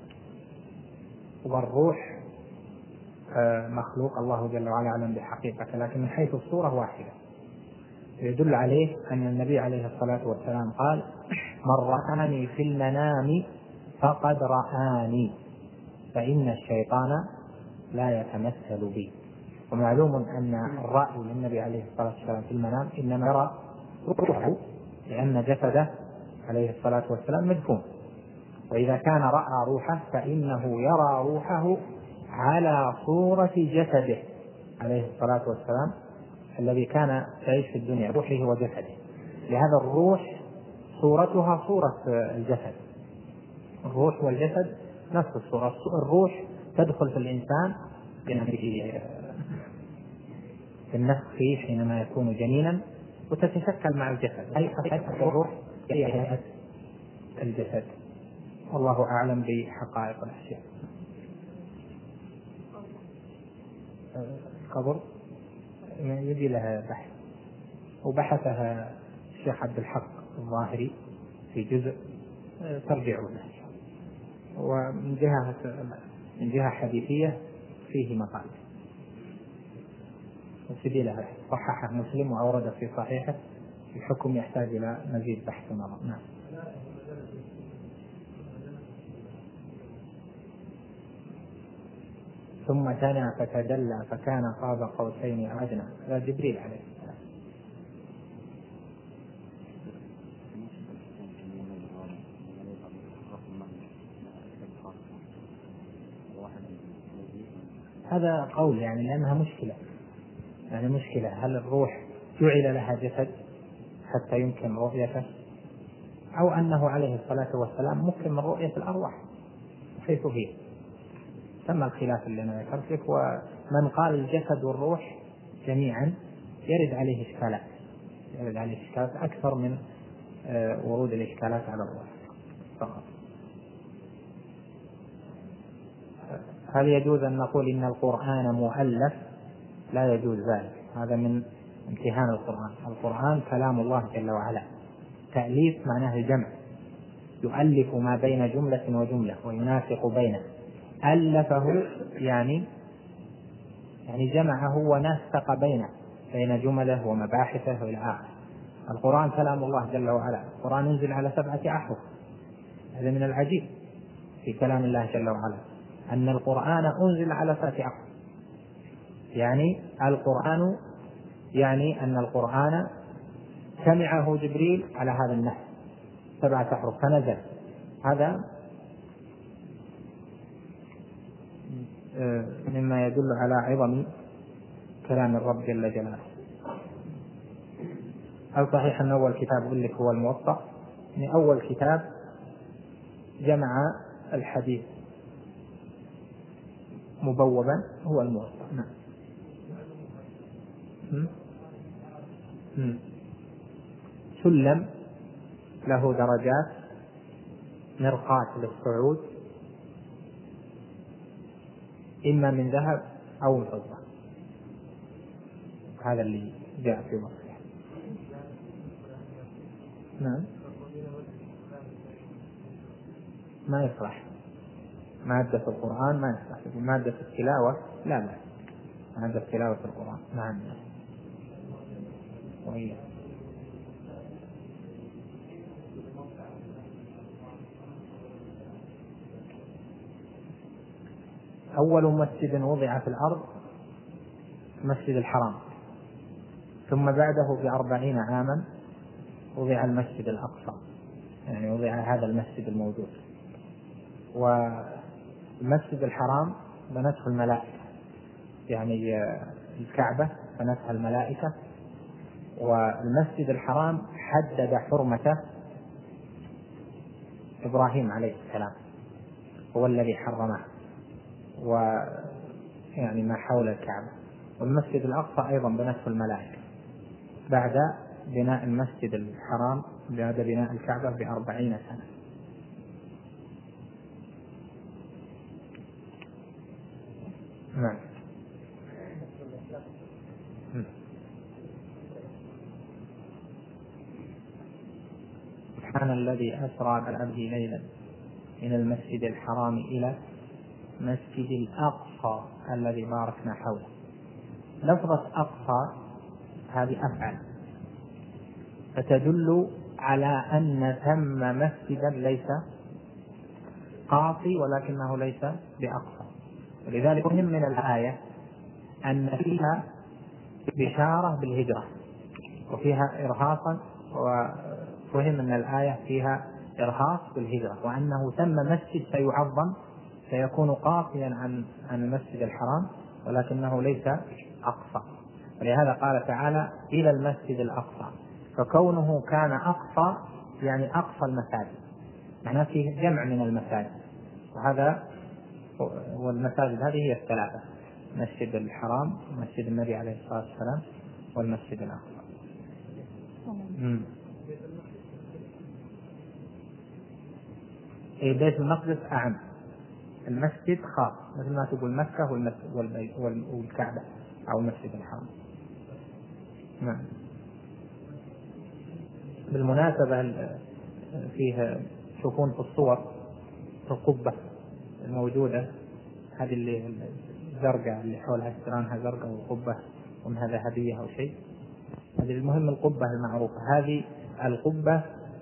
والروح مخلوق الله جل وعلا أعلم بحقيقته، لكن من حيث الصورة واحدة. يدل عليه أن النبي عليه الصلاة والسلام قال: من رآني في المنام فقد رآني، فإن الشيطان لا يتمثل بي. ومعلوم أن الرأي للنبي عليه الصلاة والسلام في المنام إنما يرى روحه، لأن جسده عليه الصلاة والسلام مدفون، وإذا كان رأى روحه فإنه يرى روحه على صورة جسده عليه الصلاة والسلام الذي كان يعيش في الدنيا، روحه وجسده. لهذا الروح صورتها صورة الجسد، الروح والجسد نفس الصورة. الروح تدخل في الإنسان في النفخ فيه حينما يكون جنينا وتتشكل مع الجسد، أي الروح هي هيئة الجسد. والله أعلم بحقائق الأشياء. القبر يجي لها بحث، وبحثها الشيخ عبد الحق الظاهري في جزء ترجعوا له. ومن جهة من جهة حديثية فيه مقال وسبيله صححه مسلم وأورد في صحيحه. الحكم يحتاج إلى مزيد بحث ونظر. نعم. ثم تنا فتدلى فكان قاب قوسين أو أدنى. هذا جبريل عليه السلام. هذا قول يعني لأنها مشكلة، يعني مشكلة هل الروح جعل لها جسد حتى يمكن رؤيته، أو أنه عليه الصلاة والسلام ممكن من رؤية الأرواح حيث هي. ثم الخلاف اللي أنا ذكرت لك. ومن قال الجسد والروح جميعا يرد عليه إشكالات، يرد عليه إشكالات أكثر من ورود الإشكالات على الروح فقط. هل يجوز أن نقول إن القرآن مؤلف؟ لا يجوز ذلك، هذا من امتهان القرآن. القرآن كلام الله جل وعلا. تأليف معناه الجمع، يؤلف ما بين جملة وجملة وينافق بينه. ألفه يعني يعني جمعه ونسق بينه بين جمله ومباحثه وإلى آخره. القرآن كلام الله جل وعلا. القرآن ينزل على سبعة أحرف. هذا من العجيب في كلام الله جل وعلا أن القرآن أنزل على سبعة أحرف. يعني القرآن يعني أن القرآن سمعه جبريل على هذا النحو سبعة أحرف فنزل. هذا مما يدل على عظم كلام الرب جل جلاله. هل صحيح أن أول كتاب أقول لك هو الموطأ؟ يعني أول كتاب جمع الحديث مبوبا هو الموطأ. نعم. سلم له درجات، مرقاة للصعود، إما من ذهب أو من فضة. هذا اللي جاء في وصفه. نعم. ما يصلح مادة القرآن، ما يصلح مادة التلاوة. لا لا مادة تلاوة القرآن. نعم. وهي أول مسجد وضع في الأرض مسجد الحرام، ثم بعده بأربعين عاما وضع المسجد الأقصى، يعني وضع هذا المسجد الموجود. والمسجد الحرام بنته الملائكة، يعني الكعبة بنتها الملائكة. والمسجد الحرام حدد حرمته إبراهيم عليه السلام، هو الذي حرمه، ويعني ما حول الكعبة. والمسجد الأقصى أيضا بنته الملائكة بعد بناء المسجد الحرام، بعد بناء الكعبة بأربعين سنة. نعم. سبحان الذي أسرى بعبده ليلا من المسجد الحرام إلى مسجد الأقصى الذي باركنا حوله. لفظة أقصى هذه أفعل، فتدل على أن ثم مسجدا ليس قاصي ولكنه ليس بأقصى. ولذلك مهم من الآية أن فيها بشارة بالهجرة وفيها إرهاصا، وفهم أن الآية فيها إرهاص بالهجرة، وأنه ثم مسجد سيعظم سيكون قاصيا عن عن المسجد الحرام ولكنه ليس أقصى. ولهذا قال تعالى إلى المسجد الأقصى، فكونه كان أقصى يعني أقصى المساجد، معناه فيه جمع من المساجد. وهذا والمساجد هذه هي الثلاثة: مسجد الحرام ومسجد النبي عليه الصلاة والسلام والمسجد الأقصى. إيه بيت المقدس أعم، المسجد خاص، مثل ما تقول مكة والكعبة أو المسجد الحرام. نعم. بالمناسبة فيه تشوفون في الصور القبة الموجودة هذه اللي الزرقاء اللي حولها استرانها زرقاء وقبة ومنها ذهبية أو شيء، هذه المهم القبة المعروفة، هذه القبة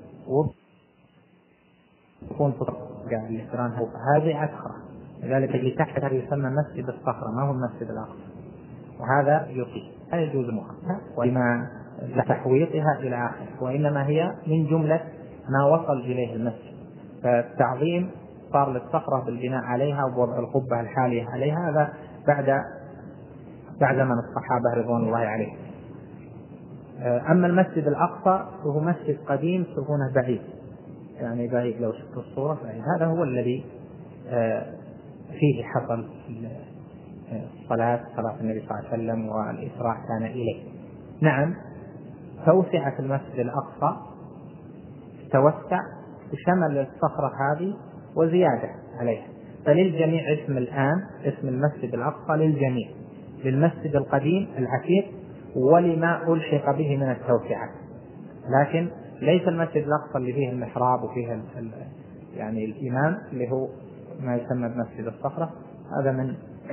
وتكون في الصخرة اللي استرانها، هذه أسخرة، لذلك اللي تحتها يسمى مسجد الصخرة ما هو المسجد الأقصى، وهذا يقي لا يجوز مؤخرا وما لتحويطها إلى آخره، وإنما هي من جملة ما وصل إليه المسجد، فالتعظيم صار للصخرة بالبناء عليها ووضع القبة الحالية عليها، هذا بعد بعد من الصحابة رضوان الله عليهم. أما المسجد الأقصى فهو مسجد قديم تشوفونه بعيد، يعني بعيد لو شفت الصورة بعيد، هذا هو الذي فيه حصل الصلاة صلاة النبي صلى الله عليه وسلم والإسراء كان إليه. نعم توسعة المسجد الأقصى توسع وشمل الصخرة هذه وزيادة عليها، فللجميع اسم الآن اسم المسجد الأقصى للجميع، للمسجد القديم العتيق ولما ألحق به من التوسعة، لكن ليس المسجد الأقصى اللي فيه المحراب وفيه يعني الإمام اللي هو ما يسمى بمسجد الصخرة، هذا من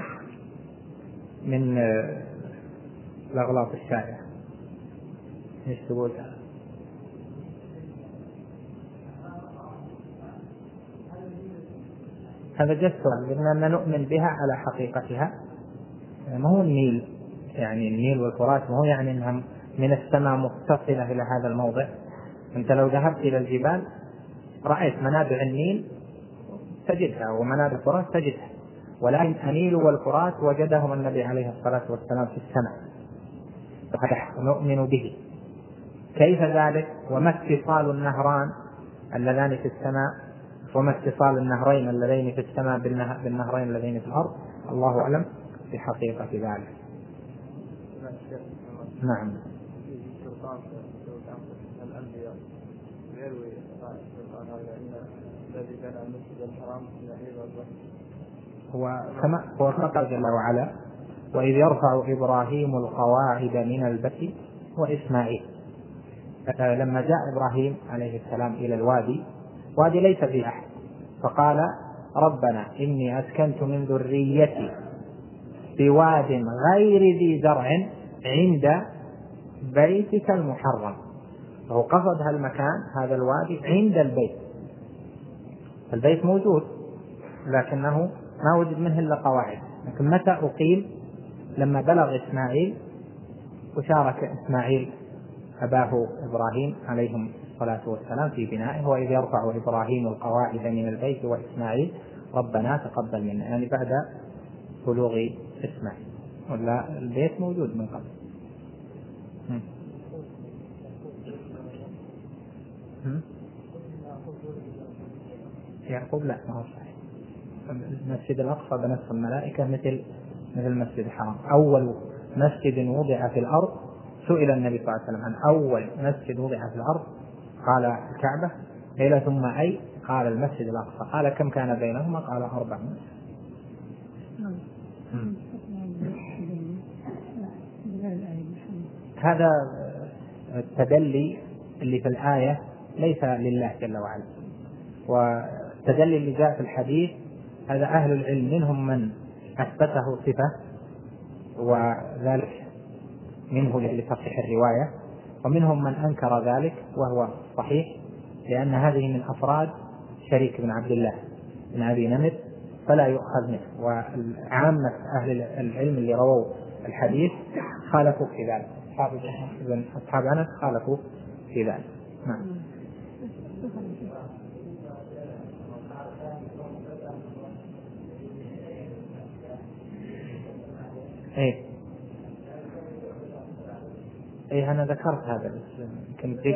من الأغلاط الشائعة. ايش تقول؟ هذا جسر لأننا نؤمن بها على حقيقتها، ما هو النيل يعني النيل والفرات، ما هو يعني أنها من السماء متصلة إلى هذا الموضع. أنت لو ذهبت إلى الجبال رأيت منابع النيل تجدها ومنابع الفرات تجدها، ولكن النيل والفرات وجدهم النبي عليه الصلاة والسلام في السماء ونؤمن به. كيف ذلك؟ وما اتصال النهران اللذان في السماء وما اتصال النهرين اللذين في السماء بالنهرين اللذين في الأرض، الله أعلم في حقيقة ذلك. نعم. هو كما هو قال جل وعلا: وإذ يرفع إبراهيم القواعد من البيت وإسماعيل. لما جاء إبراهيم عليه السلام إلى الوادي، وادي ليس فيه أحد، فقال: ربنا إني أسكنت من ذريتي بواد غير ذي زرع عند بيتك المحرم. فهو قصد هالمكان هذا الوادي عند البيت، البيت موجود لكنه ما وجد منه إلا قواعد، لكن متى أقيم؟ لما بلغ إسماعيل وشارك إسماعيل أباه إبراهيم عليهم الصلاة والسلام في بنائه. وإذ يرفع إبراهيم القواعد من البيت وإسماعيل ربنا تقبل منا، يعني بعد بلوغ إسماعيل، ولا البيت موجود من قبل. هم. هم؟ يعقوب لا ما هو صحيح. المسجد الأقصى بنفس الملائكة مثل مثل المسجد الحرام. أول مسجد وضع في الأرض سئل النبي صلى الله عليه وسلم عن أول مسجد وضع في الأرض، قال الكعبة، قيل ثم أي؟ قال المسجد الأقصى. قال كم كان بينهما؟ قال أربع. هذا التدلي اللي في الآية ليس لله جل وعلا، والتدلي اللي جاء في الحديث هذا أهل العلم منهم من أثبته صفة وذلك منه لتصحيح الرواية، ومنهم من أنكر ذلك وهو صحيح، لأن هذه من أفراد شريك بن عبد الله بن أبي نمر فلا يؤخذ منه، وعامة أهل العلم اللي رووا الحديث خالفوا في ذلك، أصحاب أنس خالفوا في ذلك. نعم. ايه ايه انا ذكرت هذا يمكن،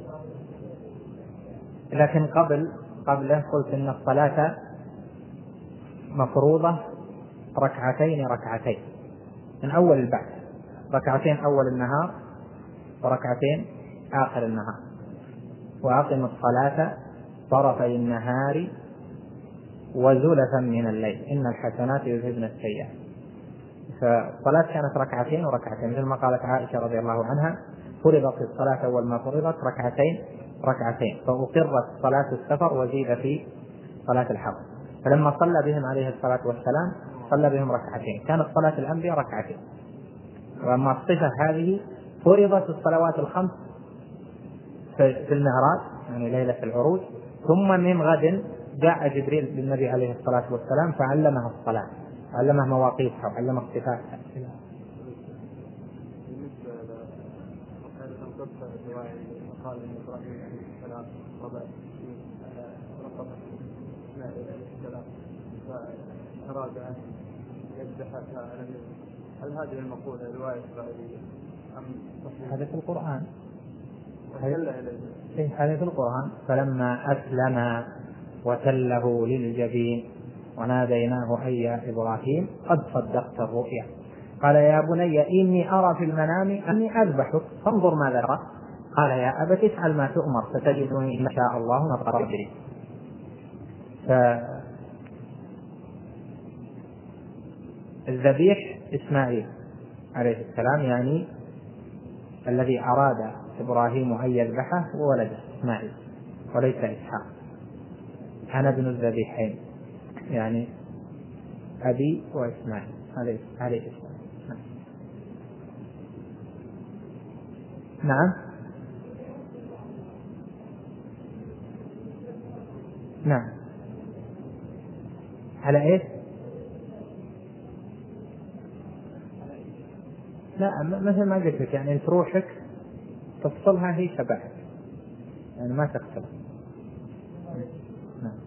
لكن قبل قبله قلت ان الصلاة مفروضة ركعتين ركعتين من اول البعث، ركعتين اول النهار وركعتين اخر النهار، واقم الصلاة طرفي النهار وزلفا من الليل ان الحسنات يذهبن السيئات. فالصلاة كانت ركعتين وركعتين مثل ما قالت عائشة رضي الله عنها: فرضت الصلاة أول ما فرضت ركعتين ركعتين، فأقرت صلاة السفر وزيد في صلاة الحضر. فلما صلى بهم عليه الصلاة والسلام صلى بهم ركعتين، كانت صلاة الأنبياء ركعتين. وأما الصفة هذه فرضت الصلوات الخمس في المعراج يعني ليلة العروج، ثم من غد جاء جبريل للنبي عليه الصلاة والسلام فعلمه الصلاة، علمه مواقيتها وعلمه صفاتها. قال ان ابراهيم عليه السلام ربع رقم اسماعيل عليه السلام فاراد ان يذبحها على النبي، هل هذه المقوله روايه اسرائيليه ام صحيح؟ هذا في القرآن. إيه هذا في القرآن. فلما أسلم وتله للجبين وناديناه أي يا إبراهيم قد صدقت الرؤيا قال يا بني إني أرى في المنام أني أذبحك فانظر ماذا ترى قال يا أبت افعل ما تؤمر ستجدني إن شاء الله من الصابرين. فالذبيح إسماعيل عليه السلام يعني الذي أراد إبراهيم أن يذبحه وولده إسماعيل وليس إسحاق. أنا ابن الذبيحين يعني أبي وإسماعيل عليه السلام. نعم نعم على إيش؟ لا مثل ما قلت لك يعني تروحك تفصلها هي شبهك يعني ما تختلف. نعم.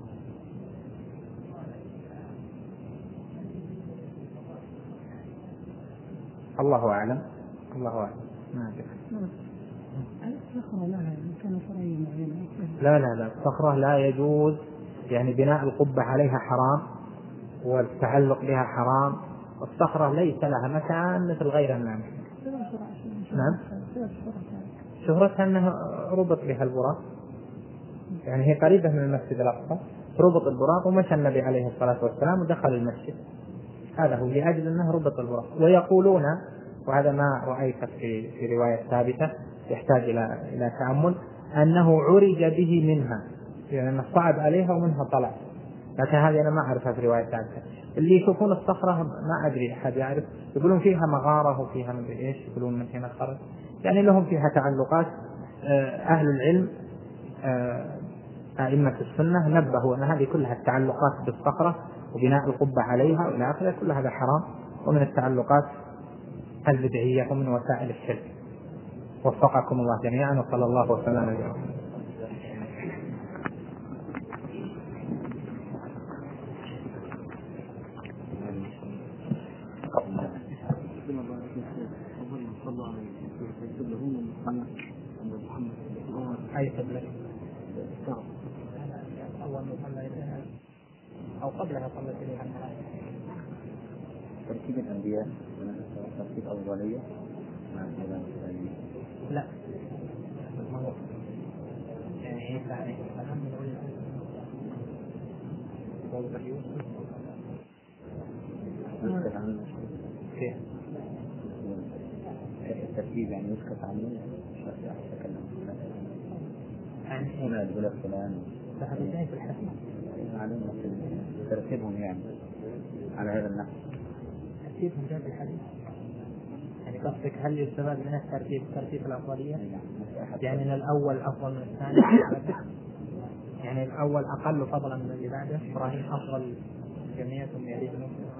الله أعلم الله أعلم ما أدري. لا لا لا الصخرة لا يجوز يعني بناء القبة عليها حرام والتعلق بها حرام، والصخرة ليس لها مكان مثل غيرها من الأماكن. نعم شهرتها أنها ربط بها البراق يعني هي قريبة من المسجد الأقصى، ربط البراق ومشى النبي عليه الصلاة والسلام ودخل المسجد، هذا هو لأجل أنه ربط البراق. ويقولون وهذا ما رأيت في في رواية ثابتة يحتاج إلى إلى تأمل أنه عرج به منها يعني أنه صعد عليها ومنها طلع، لكن هذه أنا ما أعرفها في رواية ثابتة. اللي يشوفون الصخرة ما أدري أحد يعرف يقولون فيها مغارة وفيها من إيش يقولون من هنا خرج يعني لهم فيها تعلقات. أهل العلم أئمة السنة نبهوا أن هذه كلها التعلقات بالصخرة وبناء القبة عليها وإلى آخره كل هذا حرام ومن التعلقات البدعية ومن وسائل الشرك. وفقكم الله جميعا وصلى الله وسلم على نبينا محمد. أي قبلة أول ما صلى إليها أو قبلها صلت إليها الملائكة. ترتيب الأنبياء ترتيب أولية لا يعني عيسى عليه السلام من أولي الأمر يوسف يسكت عنه كيف الترتيب يعني يسكت عنه يعني هنا البلد فلان فهذا في الحديث معلومة ترتيبهم يعني على هذا النحو ترتيبهم جاء في الحديث يعني قصدك هل يستفاد من الترتيب ترتيب الأفضلية يعني أن الأول أفضل من الثاني يعني الأول أقل فضلا من اللي بعده إبراهيم أفضل جميع ثم يليه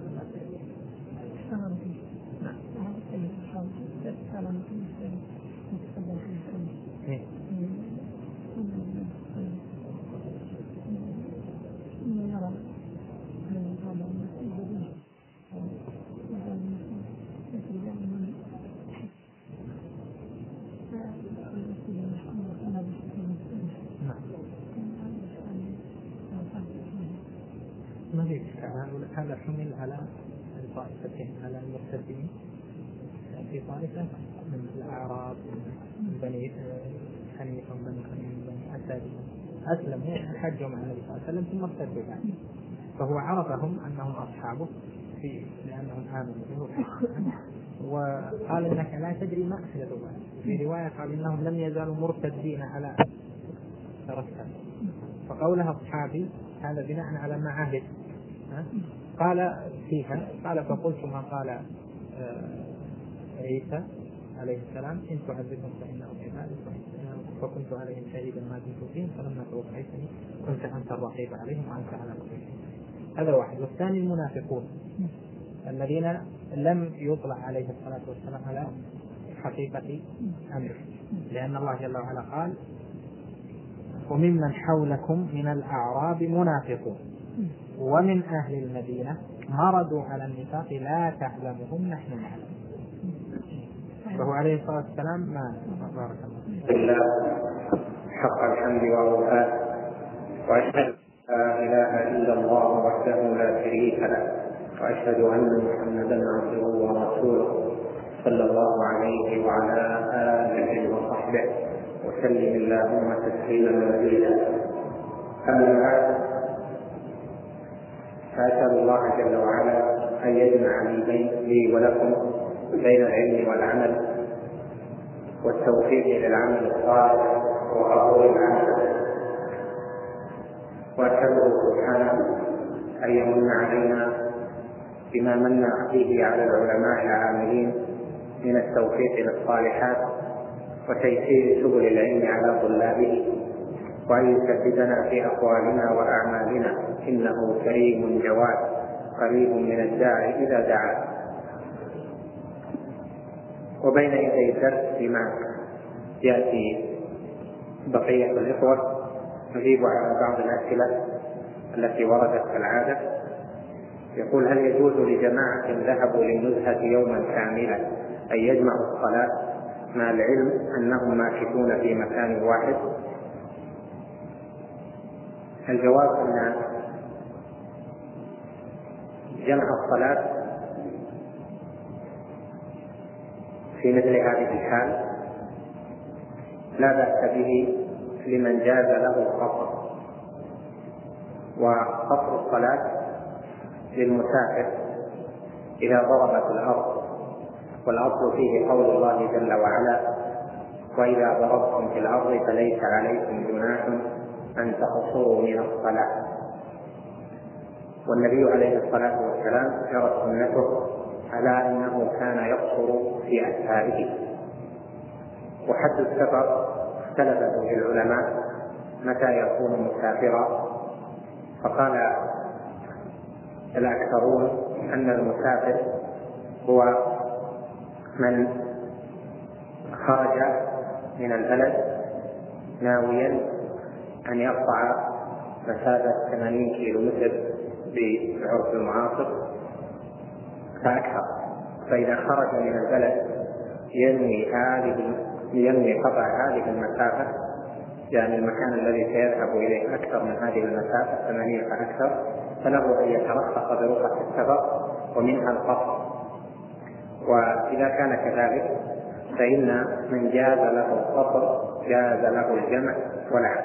ما في هذا حمل على الطائفتين على المرتدين في طائفة من الأعراب من بني حنيفة من بني أسد أسلموا حجوا مع النبي صلى الله عليه وسلم ثم ارتدوا بعد فهو عرفهم أنهم أصحابه في لأنهم آمنوا به وقال إنك لا تدري ما أحدثوا بعد. في رواية قال إنهم لم يزالوا مرتدين على تركها. فقولها أصحابي هذا بناء على ما عهد. قال فيها قال فقلت ما قال عيسى عليه السلام إن تعذبهم فإنهم عبادك فكنت عليهم شهيدا ما كنت فيهم فلما توفيتني كنت أنت الرقيب عليهم وأنت على كل شيء. هذا واحد. والثاني المنافقون الذين لم يطلع عليه الصلاة والسلام على حقيقة أمره، لأن الله جل وعلا قال وممن حولكم من الأعراب منافقون ومن أهل المدينة مرضوا على النفاق لا تعلمهم نحن نعلم. فهو عليه الصلاة والسلام ما بارك الله حق الحمد والوفاء، وأشهد لا إله إلا الله وحده لا شريك له، وأشهد أن محمدا عبده ورسوله صلى الله عليه وعلى آله وصحبه وسلم اللهم تسليما مزيدا. أما بعد، فأسأل الله جل وعلا أن يجمع لي ولكم بين العلم والعمل والتوفيق للعمل الصالح وقبول العمل، وأسأله سبحانه أن يمن علينا بما من به على العلماء العاملين من التوفيق للصالحات وتيسير سبل العلم على طلابه، وأن يسددنا في أقوالنا وأعمالنا إنه كريم جواد قريب من الداعي إذا دعا. وبين يدي الدرس فيما يأتي بقية الإخوة نجيب على بعض الأسئلة التي وردت كالعادة. يقول: هل يجوز لجماعة ذهبوا للنزهة يوما كاملا أن يجمعوا الصلاة مع العلم أنهم ماكثون في مكان واحد؟ الجواب أن جمع الصلاة في مثل هذه الحال لا بأس به لمن جاز له القصر، وقصر الصلاة للمسافر إذا ضربت الأرض، والأصل فيه قول الله جل وعلا: وإذا ضربتم في الأرض فليس عليكم جناح أن تقصروا من الصلاة. والنبي عليه الصلاة والسلام جرت سنته على أنه كان يقصر في أسفاره. وحد السفر اختلف به العلماء متى يكون مسافرا، فقال الأكثرون أن المسافر هو من خرج من البلد ناويا أن يقطع مسافة ثمانين كيلو متر بالعرف المعاصر فأكثر، فإذا خرج من البلد ينوي هذه ينوي قطع هذه المسافة، يعني المكان الذي سيذهب إليه أكثر من هذه المسافة ثمانين فأكثر، فله أن يترخص برخص السفر ومنها القصر. وإذا كان كذلك فإن من جاز له القصر جاز له الجمع والعكس.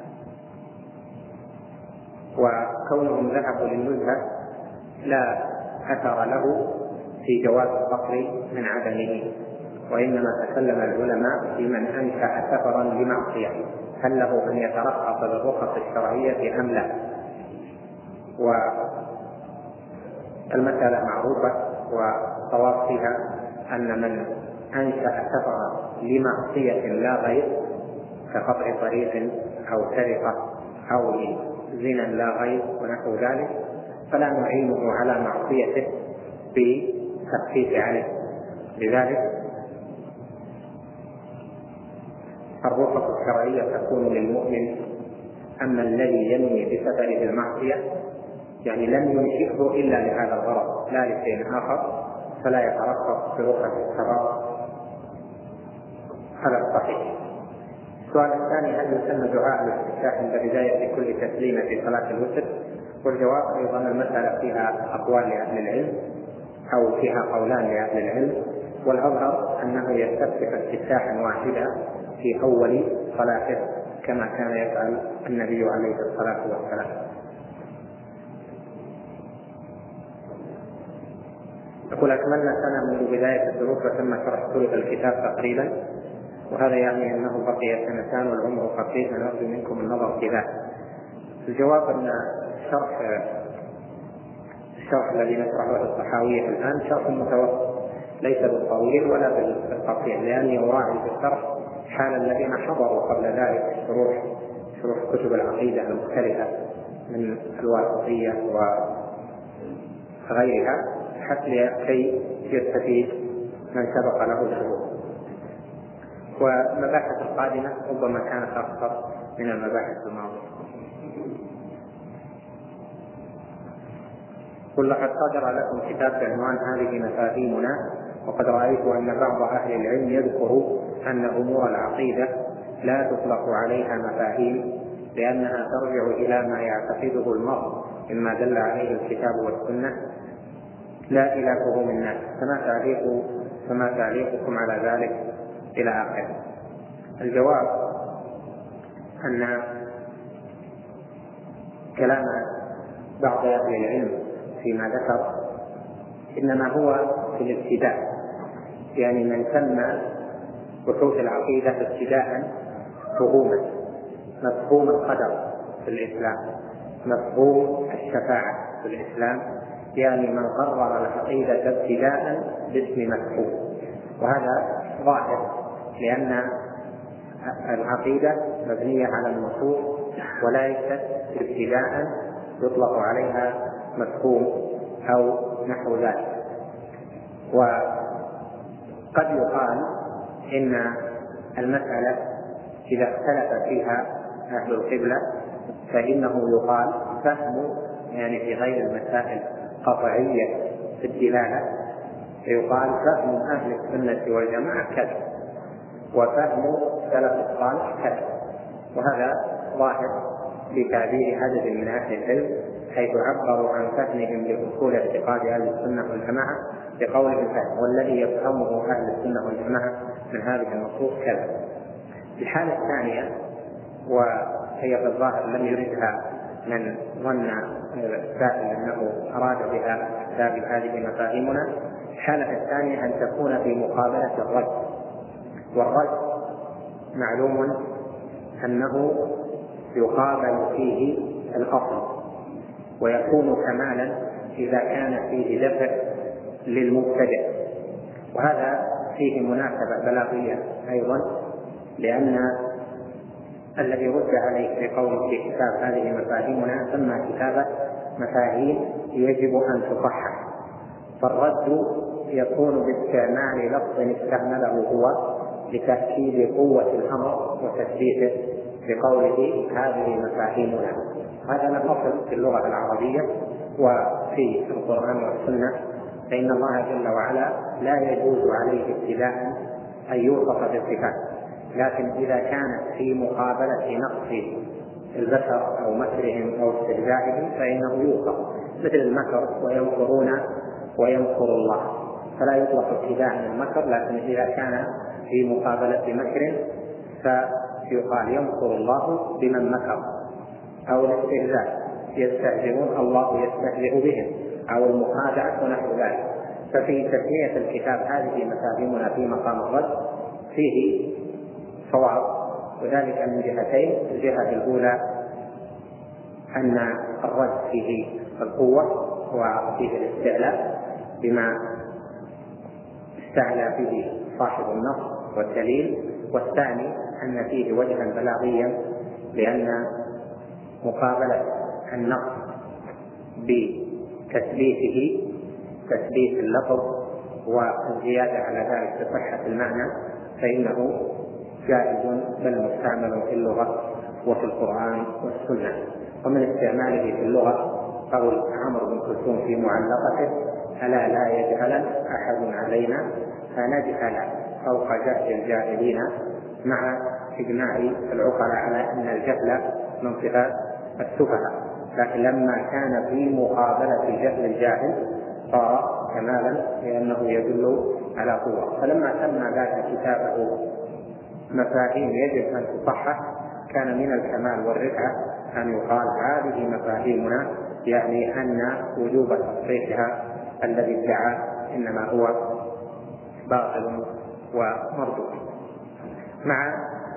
وكونهم ذهبوا للنزهة لا أثر له في جواز القصر من عدمه، وإنما تكلم العلماء في من أنشأ سفرا لمعصية هل له أن يترخص بالرخص الشرعية أم لا. والمسألة معروفة، والصواب فيها أن من أنشأ سفرا لمعصية لا غير كقطع طريق أو سرقة أو زنا لا غير ونحو ذلك فلا نعينه على معصيته بتخفيف عليه. لذلك الرخص الشرعية تكون للمؤمن، أما الذي ينوي بسفره المعصية يعني لم ينشئه إلا لهذا الغرض لا لشيء آخر فلا يترخص برخص السفر على الصحيح. السؤال الثاني: هل يسمى دعاء الاستفتاح عند بداية كل تسليمة في صلاة الوتر؟ والجواب أيضا المسألة فيها أقوال لأهل العلم أو فيها قولان لأهل العلم، والأظهر أنه يستفتح استفتاحا واحدا في أول صلاته كما كان يفعل النبي عليه الصلاة والسلام. يقول أكملنا سنة منذ بداية الدروس وتم شرح ثلث الكتاب تقريبا، وهذا يعني أنه بقي سنتان والعمر قصير، فنرجو منكم النظر في ذلك. الجواب أن شرح الشرح الذي نشرحه في الصحاوية الآن شرح متوسط، ليس بالطويل ولا بالقصير، لأني أراعي في الشرح حال الذين حضروا قبل ذلك شروح شروح كتب العقيدة المختلفة من الواسطية وغيرها، حتى كي يستفيد من سبق له الحضور. والمباحث القادمة ربما كانت أكثر من المباحث الماضية. قل لقد صدر لكم كتاب بعنوان هذه مفاهيمنا، وقد رأيت أن بعض أهل العلم يذكر أن أمور العقيدة لا تطلق عليها مفاهيم لأنها ترجع إلى ما يعتقده المرء مما دل عليه الكتاب والسنة لا إلى فهوم الناس، فما تعليق فما تعليقكم على ذلك إلى آخره. الجواب أن كلام بعض أهل العلم فيما ذكر إنما هو في الابتداء، يعني من سمى بحوث العقيدة ابتداء فهوما، مفهوم القدر في الإسلام، مفهوم الشفاعة في الإسلام، يعني من قرر العقيدة ابتداء باسم مفهوم، وهذا ظاهر لأن العقيدة مبنية على النصوص وليست ابتداء يطلق عليها مفهوم أو نحو ذلك. وقد يقال إن المسألة إذا اختلف فيها أهل القبلة فإنه يقال فهم، يعني في غير المسائل قطعية في الدلالة، يقال فهم أهل السنة والجماعة كذا وفهم سلف الصالح كذا، وهذا ظاهر بتعبير عدد من أهل العلم حيث عبروا عن فهمهم لأصول اعتقاد أهل السنة والجماعة بقولهم فهم، والذي يفهمه أهل السنة والجماعة من هذه النصوص كذا. الحالة الثانية وهي في الظاهر لم يردها من ظن السائل أنه أراد بها كتاب هذه مفاهيمنا، الحالة الثانية أن تكون في مقابلة الرد، والرد معلوم أنه يقابل فيه الأصل ويكون كمالا إذا كان فيه دفع للمبتدع، وهذا فيه مناسبة بلاغية أيضا، لأن الذي رد عليه في قوله في كتاب هذه مفاهيمنا سمى كتابة مفاهيم يجب أن تصحح، فالرد يكون باستعمال لفظ استعمله هو لتأكيد قوة الأمر وتثبيته بقوله هذه مفاهيمنا. هذا الأصل في اللغة العربية وفي القرآن والسنة، فإن الله جل وعلا لا يجوز عليه ابتداء أن يوصف بالصفات، لكن إذا كانت في مقابلة نقص البشر أو مكرهم أو استهزائهم فإنه يوصف، مثل المكر ويمكرون ويمكر الله، فلا يطلق ابتداء المكر، لكن إذا كان في مقابلة مكر فيقال يمكر الله بمن مكر، أو الاستهزاء يستهزئون الله يستهزئ بهم، أو المخادعة ونحو ذلك. ففي تسمية الكتاب هذه مفاهيمنا في مقام الرد فيه صواب، وذلك من جهتين. الجهة الأولى أن الرد فيه القوة وفيه الاستعلاء بما استعلى به صاحب النص والدليل، والثاني أن فيه وجها بلاغيا، لأن مقابلة النص بتثبيته تثبيت اللفظ والزيادة على ذلك بصحة المعنى فإنه جائز بل مستعمل في اللغة وفي القرآن والسنة. ومن استعماله في اللغة قول عمرو بن كلثوم في معلقته ألا لا يجهل أحد علينا فنجهل فوق جهل الجاهلين، مع إجماع العقلاء على أن الجهل من صفات السفهاء، لكن لما كان في مقابلة جهل الجاهل صار كمالا لأنه يدل على قوة. فلما سمى ذاك كتابه مفاهيم يجب أن تصحح كان من الكمال والرفعة أن يقال هذه مفاهيمنا، يعني أن وجوب تصحيحها الذي ادعى إنما هو باطل ومردود، مع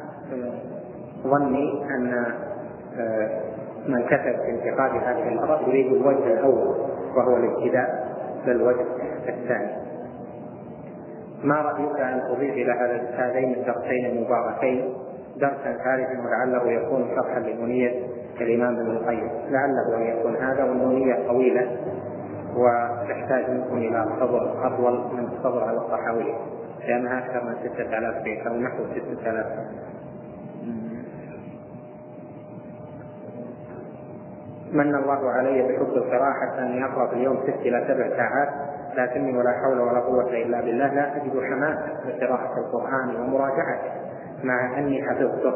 ظني أن من كتب في انتقاد هذه الآراء يريد الوجه الأول وهو الابتداء للوجه الثاني. ما رأيك أن تضيف إلى هذين الدرسين المباركين درسا ثالثا ولعله يكون شرحا لنونية الإمام ابن القيم؟ لعله أن يكون هذا، والنونية طويلة وتحتاج منكم إلى صبر أطول من الصبر على الصحاوية، لأنها أكثر من ستة آلاف بيت أو نحو ستة آلاف. من الله علي بحب القراءة حتى أني أقرأ في اليوم ست إلى سبع ساعات، لكني ولا حول ولا قوة إلا بالله لا أجد حماسة لقراءة القرآن ومراجعته مع أني حفظته.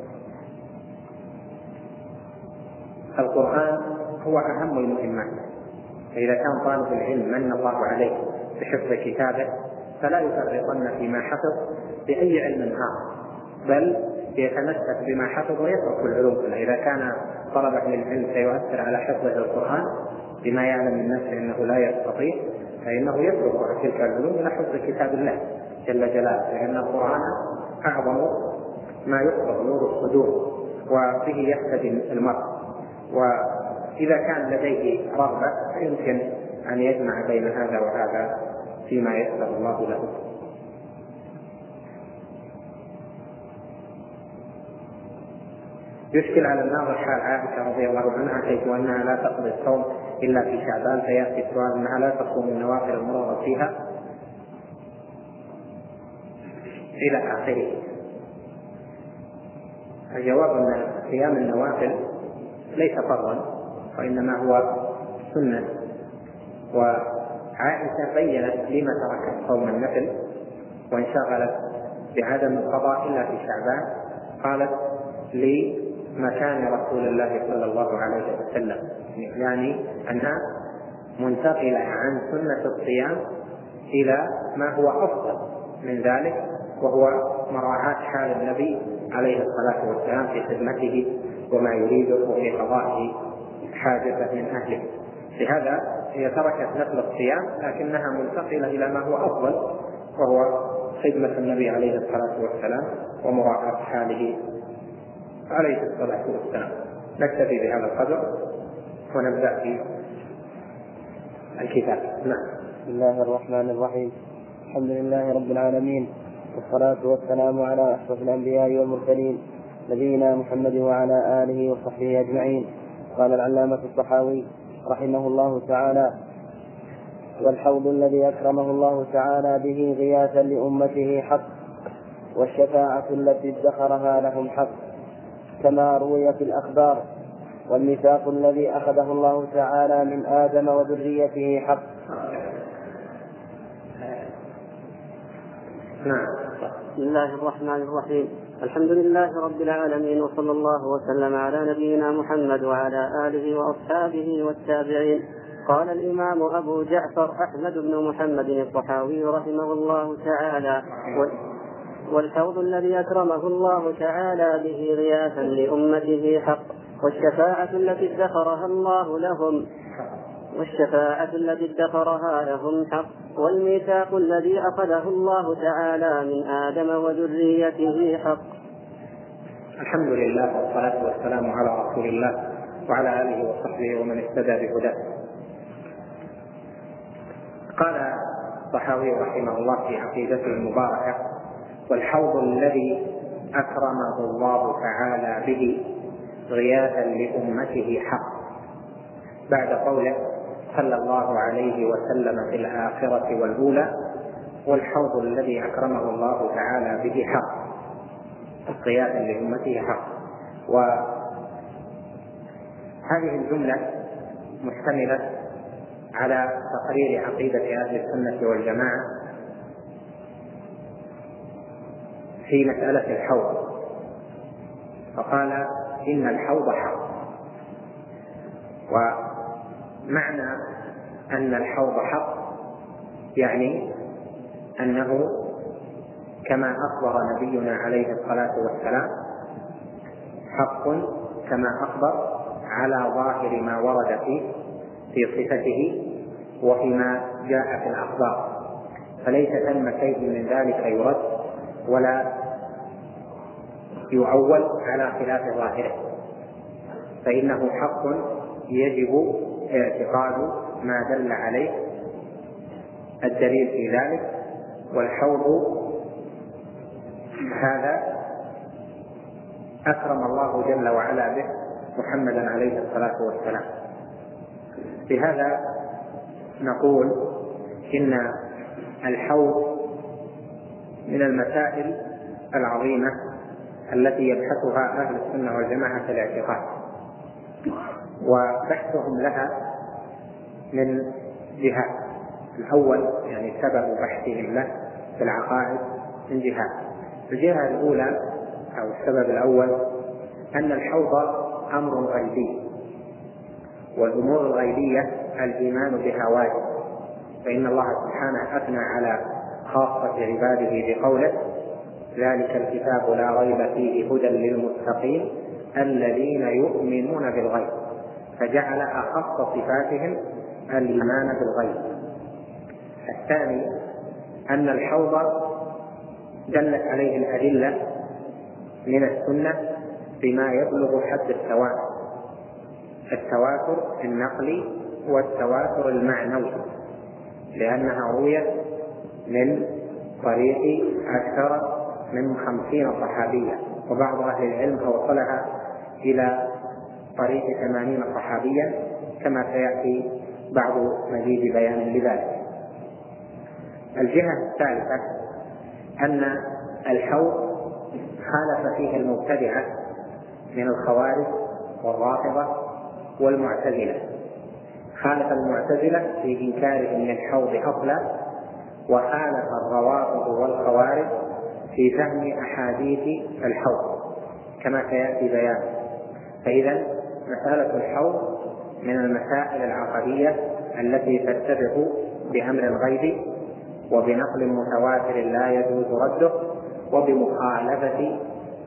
القرآن هو أهم المهمات، فإذا كان طالب العلم من الله عليه بحفظ كتابه فلا يفرطن فيما حفظ بأي علم آخر، بل يتمسك بما حفظ ويترك العلوم كلها. إذا كان طلبة للعلم سيؤثر على حفظه القرآن بما يعلم من نفسه أنه لا يستطيع، فإنه يترك تلك العلوم إلى حفظ كتاب الله جل جلاله، لأن القرآن أعظم ما يحفظ، نور الصدور، وبه يهتدي المرء. وإذا كان لديه رغبة فيمكن أن يجمع بين هذا وهذا فيما يسر الله له. يشكل على الناظر حال عائشة رضي الله عنها حيث أنها لا تقضي الصوم إلا في شعبان، فيأتي السؤال أنها لا تصوم النوافل المرغب فيها إلى آخره. الجواب أن صيام النوافل ليس فرضا وإنما هو سنة، وعائشة بيّنت لما تركت صوم النفل وانشغلت بعدم القضاء إلا في شعبان. قالت لمكان رسول الله صلى الله عليه وسلم، يعني أنها منتقلة عن سنة الصيام إلى ما هو أفضل من ذلك، وهو مراعاة حال النبي عليه الصلاة والسلام في خدمته وما يريده في قضاء حاجته من أهله. لهذا هي تركت نفل الصيام لكنها منتقلة إلى ما هو أفضل، وهو خدمة النبي عليه الصلاة والسلام ومراعاة حاله عليه الصلاة والسلام. نكتفي بهذا القدر ونبدأ في الكتاب. نعم. بسم الله الرحمن الرحيم. الحمد لله رب العالمين، والصلاة والسلام على أشرف الأنبياء والمرسلين نبينا محمد وعلى آله وصحبه أجمعين. قال العلامة الطحاوي رحمه الله تعالى: والحوض الذي أكرمه الله تعالى به غياثا لأمته حق، والشفاعة التي ادخرها لهم حق كما روي في الأخبار، والميثاق الذي أخذه الله تعالى من آدم وذريته حق. بسم الله الرحمن الرحيم. الحمد لله رب العالمين، وصلى الله وسلم على نبينا محمد وعلى آله وأصحابه والتابعين. قال الإمام أبو جعفر أحمد بن محمد الطحاوي رحمه الله تعالى: والحوض الذي أكرمه الله تعالى به غياثا لأمته حق، والشفاعة التي ادخرها الله لهم والشفاعة التي ادخرها لهم حق، والميثاق الذي أخذه الله تعالى من آدم وذريته حق. الحمد لله والصلاة والسلام على رسول الله وعلى آله وصحبه ومن اهتدى بهداه. قال الطحاوي رحمه الله في عقيدته المباركة: والحوض الذي أكرمه الله تعالى به غياثا لأمته حق، بعد قوله صلى الله عليه وسلم في الآخرة والأولى: والحوض الذي أكرمه الله تعالى به حق، غياثا لأمته حق. وهذه الجملة مشتملة على تقرير عقيدة أهل السنة والجماعة في مسألة الحوض، فقال إن الحوض حق. ومعنى أن الحوض حق يعني أنه كما أخبر نبينا عليه الصلاة والسلام حق كما أخبر على ظاهر ما ورد فيه في صفته وفيما جاء في الأخبار، فليس ثم شيء من ذلك يرد ولا يؤول على خلاف ظاهره، فإنه حق يجب اعتقاد ما دل عليه الدليل في ذلك. والحوض هذا أكرم الله جل وعلا به محمدا عليه الصلاة والسلام. بهذا نقول إن الحوض من المسائل العظيمة التي يبحثها أهل السنة والجماعة في الاعتقاد، وبحثهم لها من جهات. الأول يعني سبب بحثهم له في العقائد من جهات. الجهة الأولى أو السبب الأول أن الحوض أمر غيبي، والأمور الغيبية الإيمان بها واجب، فإن الله سبحانه أثنى على خاصة عباده بقوله: ذلك الكتاب لا ريب فيه هدى للمتقين الذين يؤمنون بالغيب، فجعل أخص صفاتهم الإيمان بالغيب. الثاني أن الحوض دلت عليه الأدلة من السنة بما يبلغ حد التواتر، التواتر النقلي والتواتر المعنوي، لأنها رويت من طريق أكثر من خمسين صحابيا، وبعض أهل العلم أوصلها إلى طريق ثمانين صحابيا كما سيأتي بعض مزيد بيان لذلك. الجهة الثالثة أن الحوض خالف فيه المبتدعة من الخوارج والرافضة والمعتزلة، خالف المعتزلة في إنكارهم للحوض أصلا، وخالف الروافض والخوارج في فهم أحاديث الحوض كما سيأتي بيان. فإذا مسألة الحوض من المسائل العقدية التي ترتبط بأمر الغيب وبنقل متواتر لا يجوز رده وبمخالفة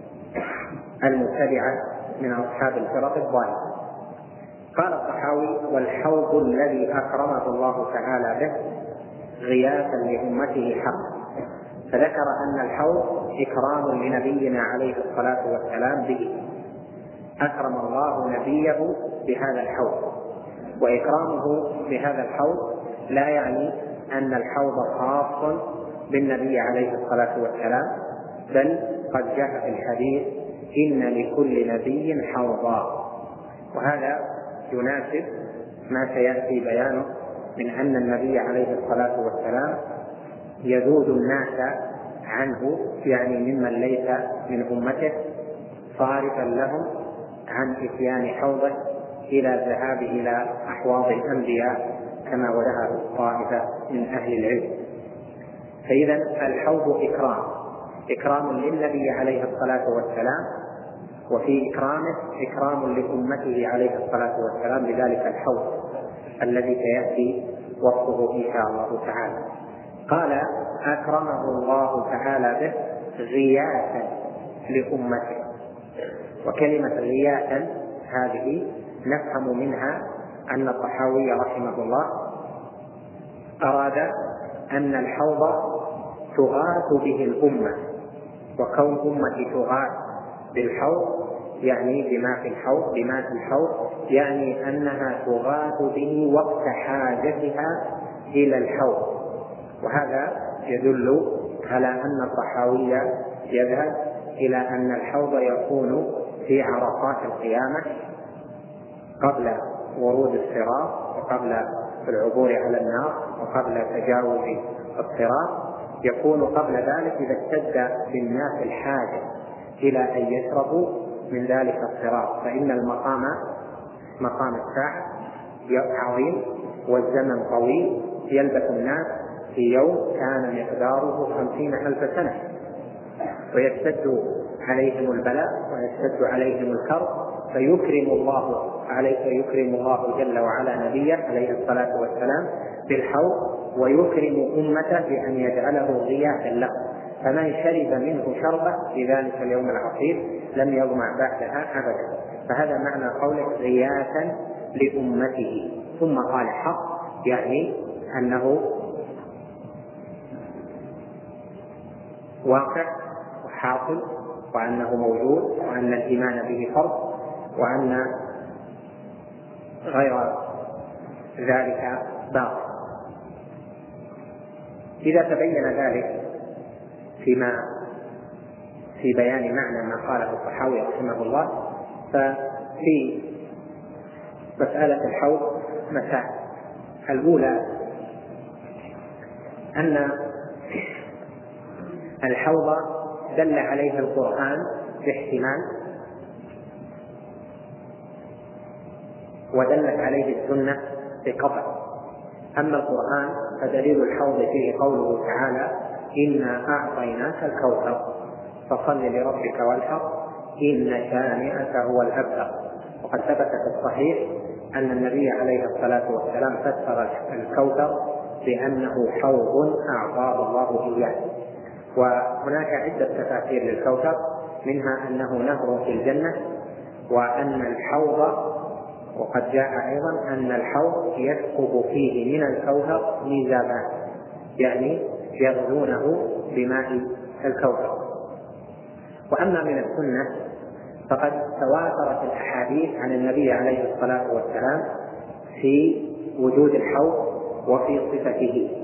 المبتدعة من أصحاب الفرق الضالة. قال الطحاوي: والحوض الذي أكرمه الله تعالى به غياثا لأمته حق. فذكر أن الحوض إكرام لنبينا عليه الصلاة والسلام به، أكرم الله نبيه بهذا الحوض. وإكرامه بهذا الحوض لا يعني أن الحوض خاص بالنبي عليه الصلاة والسلام، بل قد جاء في الحديث: إن لكل نبي حوضا. وهذا يناسب ما سيأتي بيانه من أن النبي عليه الصلاة والسلام يذود الناس عنه، يعني ممن ليس من أمته، صارفا لهم عن إتيان حوضه إلى الذهاب إلى أحواض الأنبياء كما وجهه طائفة من أهل العلم. فإذا الحوض إكرام إكرام للنبي عليه الصلاة والسلام، وفي إكرامه إكرام لأمته عليه الصلاة والسلام بذلك الحوض الذي سيأتي وصفه إن شاء الله تعالى. قال: أكرمه الله تعالى به غياثا لأمته. وكلمة غياثا هذه نفهم منها أن الطحاوي رحمه الله أراد أن الحوض تغاث به الأمة، وكون أمة تغاث بالحوض يعني بما في الحوض بما في الحوض يعني أنها تغاث به وقت حاجتها إلى الحوض. وهذا يدل على أن الطحاوي يذهب إلى أن الحوض يكون في عرصات القيامة قبل ورود الصراط وقبل العبور على النار وقبل تجاوز الصراط، يكون قبل ذلك إذا اشتد بالناس الحاجة إلى أن يشربوا من ذلك الصراط، فإن المقام مقام الساعة عظيم والزمن طويل، يلبث الناس في يوم كان مقداره خمسين ألف سنة، ويشتد عليهم البلاء ويشتد عليهم الكرب، فيكرم الله عليه فيكرم الله جل وعلا نبيه عليه الصلاة والسلام بالحوض، ويكرم أمته بأن يجعله غياثا له، فمن شرب منه شربة في ذلك اليوم العصيب لم يظمأ بعدها أبدا. فهذا معنى قوله غياثا لأمته. ثم قال: حق يعني أنه واقع وحاصل، وأنه موجود، وأن الإيمان به فرض، وأن غير ذلك باطل. إذا تبين ذلك فيما في بيان معنى ما قاله الطحاوي رحمه الله، ففي مسألة الحوض مسائل. الأولى أن الحوض دل عليه القرآن باحتمال، ودلت عليه السنة بقطع. أما القرآن فدليل الحوض فيه قوله تعالى: إنا أعطيناك الكوثر فصل لربك وانحر إن شانئك هو الأبتر. وقد ثبت في الصحيح أن النبي عليه الصلاة والسلام فسر الكوثر بأنه حوض أعطاه الله إياه. وهناك عدة تفاسير للكوثر، منها أنه نهر في الجنة، وأن الحوض، وقد جاء أيضا أن الحوض يسقط فيه من الكوثر ميزابان، يعني يغذونه بماء الكوثر. وأما من السنة فقد تواترت الأحاديث عن النبي عليه الصلاة والسلام في وجود الحوض وفي صفته،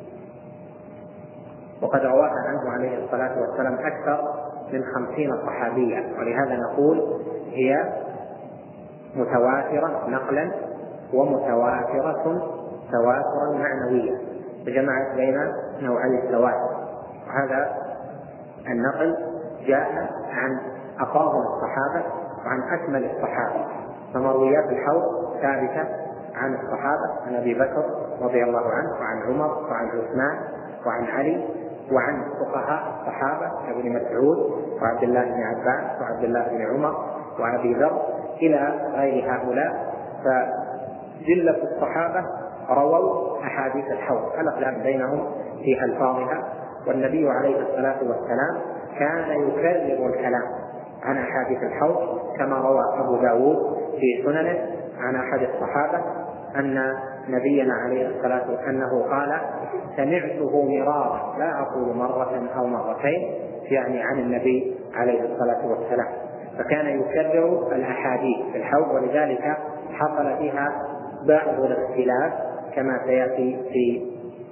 وقد رواها عنه عليه الصلاة والسلام أكثر من خمسين صحابيا، ولهذا نقول هي متواترة نقلا ومتواترة تواترا معنويا، فجمعت بين نوعي التواتر. وهذا النقل جاء عن أفاضل الصحابة وعن أكمل الصحابة، فمرويات الحوض ثابتة عن الصحابة، عن أبي بكر رضي الله عنه، وعن عمر، وعن عثمان، وعن علي، وعن فقهاء الصحابة كابن مسعود وعبد الله بن عباس وعبد الله بن عمر وأبي ذر إلى غير هؤلاء. فجلة الصحابة رووا أحاديث الحوض، الأخلاف بينهم في ألفاظها، والنبي عليه الصلاة والسلام كان يكرر الكلام عن أحاديث الحوض، كما روى أبو داود في سننه عن أحد الصحابة أن نبينا عليه الصلاة والسلام أنه قال: سمعته مرارا لا أقول مرة أو مرتين، يعني عن النبي عليه الصلاة والسلام. فكان يكرر الأحاديث في الحوض، ولذلك حصل فيها بعض الاختلاف كما سيأتي في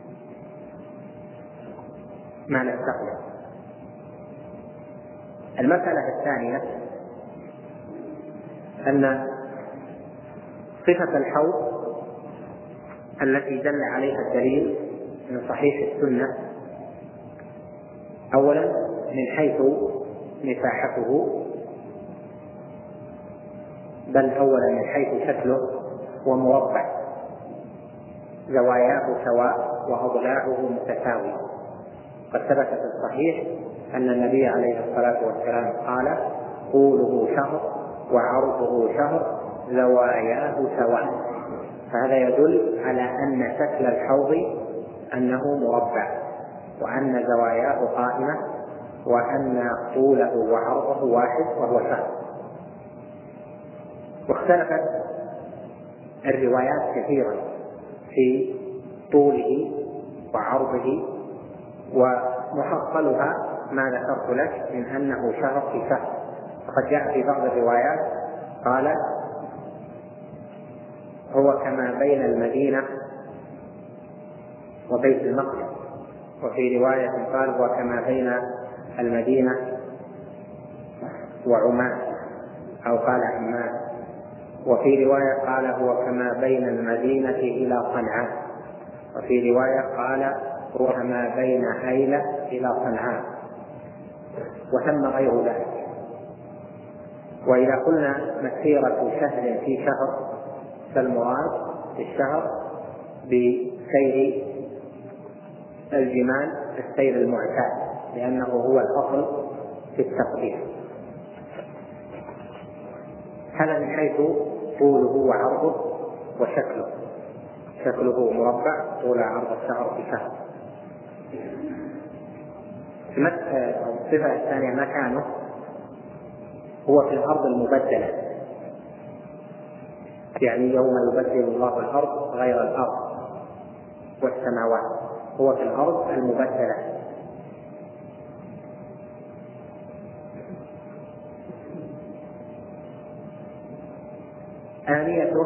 ما نستقبل. المسألة الثانية أن صفة الحوض التي دل عليها الدليل من صحيح السنة، أولا من حيث مساحته، بل أولا من حيث شكله ومربع، زواياه سواء وأضلاعه متساوية. قد ثبت في الصحيح أن النبي عليه الصلاة والسلام قال: طوله شهر وعرضه شهر زواياه سواء. فهذا يدل على أن شكل الحوض أنه مربع، وأن زواياه قائمة، وأن طوله وعرضه واحد وهو شهر. واختلفت الروايات كثيرا في طوله وعرضه، ومحصلها ما ذكرت لك من أنه شهر في شهر. فقد جاء في بعض الروايات قال: هو كما بين المدينة وبيت المقدس، وفي رواية قال: هو كما بين المدينة وعمان، أو قال عمان، وفي رواية قال: هو كما بين المدينة إلى صنعاء، وفي رواية قال: هو كما بين أيلة إلى صنعاء، وثم غير ذلك. وإذا قلنا مسيرة شهر في شهر، فالمراد في الشهر بسير الجمال السير المعتاد، لأنه هو الأصل في التقدير. هذا من حيث طوله وعرضه وشكله. شكله مربع، طول عرض الشهر في شهر. الصفة الثانية مكانه، هو في الأرض المبدلة، يعني يوم يبدل الله الأرض غير الأرض، والسماوات، هو في الأرض المبدلة. آنيته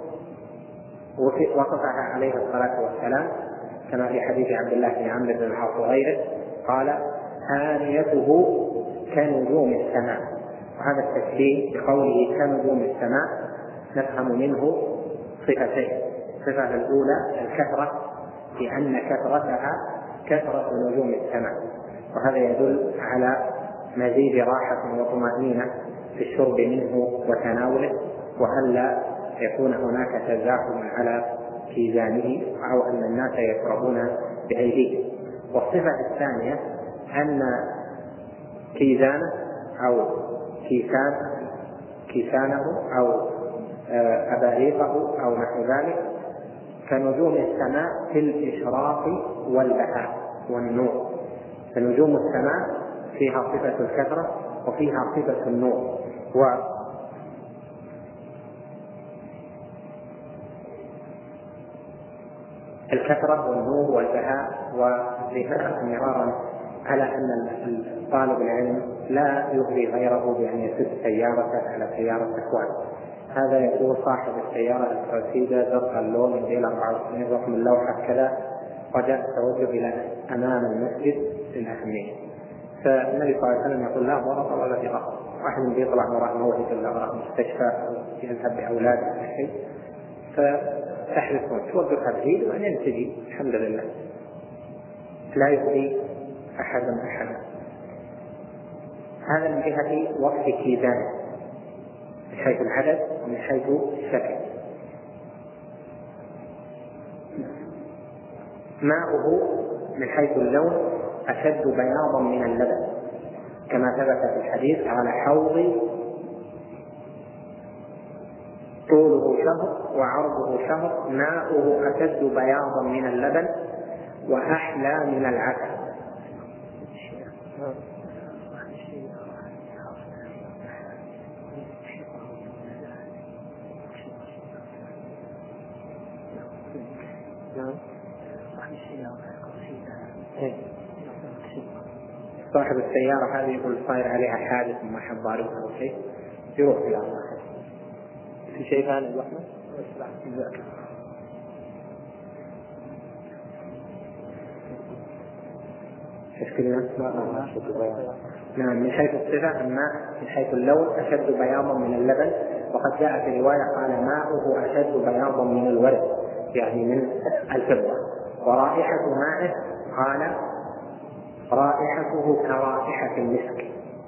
وصفها عليه الصلاة والسلام كما في حديث عبد الله بن عمرو بن العاص وغيره، قال: آنيته كنجوم السماء. وهذا التشبيه بقوله كنجوم السماء نفهم منه صفتين: الصفة الأولى الكثرة، لأن كثرتها كثرة نجوم السماء، وهذا يدل على مزيد راحة وطمأنينة في الشرب منه وتناوله، وألا يكون هناك تزاحم على كيزانه أو أن الناس يشربون بأيديهم. والصفة الثانية أن كيزانه أو كيسان كيسانه أو أباريقه أو نحو ذلك كنجوم السماء في الإشراق والبهاء والنور. فنجوم السماء فيها صفة الكثرة وفيها صفة النور، والكثرة والنور والبهاء. وذكرت مرارا على أن طالب العلم لا يغري غيره بأن يسد سيارته على سيارة إخوان. هذا يقول صاحب السيارة الكرسيدة زرق اللون من أربعة وعشرين رقم اللوحة كذا، رجاء التوجه إلى أمام المسجد للأهمية. فالنبي صلى الله عليه وسلم يقول: لا ضرر ولا ضرر. واحد بيطلع وراء موعد ولا وراء مستشفى أو يذهب بأولاده ولا شيء، فتحرصون توقفها بعيد وبعدين تجي، الحمد لله لا يؤذي أحدا أحدا. هذا من جهة وقت كيزانه من حيث العدد ومن حيث الشكل. ماؤه من حيث اللون أشد بياضا من اللبن، كما ثبت في الحديث: على حوض طوله شهر وعرضه شهر، ماؤه أشد بياضا من اللبن وأحلى من العسل. صاحب السيارة هذه يقول صاير عليها حادث وما حد ضاربها أو شيء، يروح إلى الله. في شيء ثاني يا أحمد؟ نعم. من حيث الصفة الماء من حيث اللون أشد بياضا من اللبن، وقد جاء في رواية قال: ماؤه أشد بياضا من الورد، يعني من الفضة. ورائحة مائه قال: رائحته كرائحة المسك.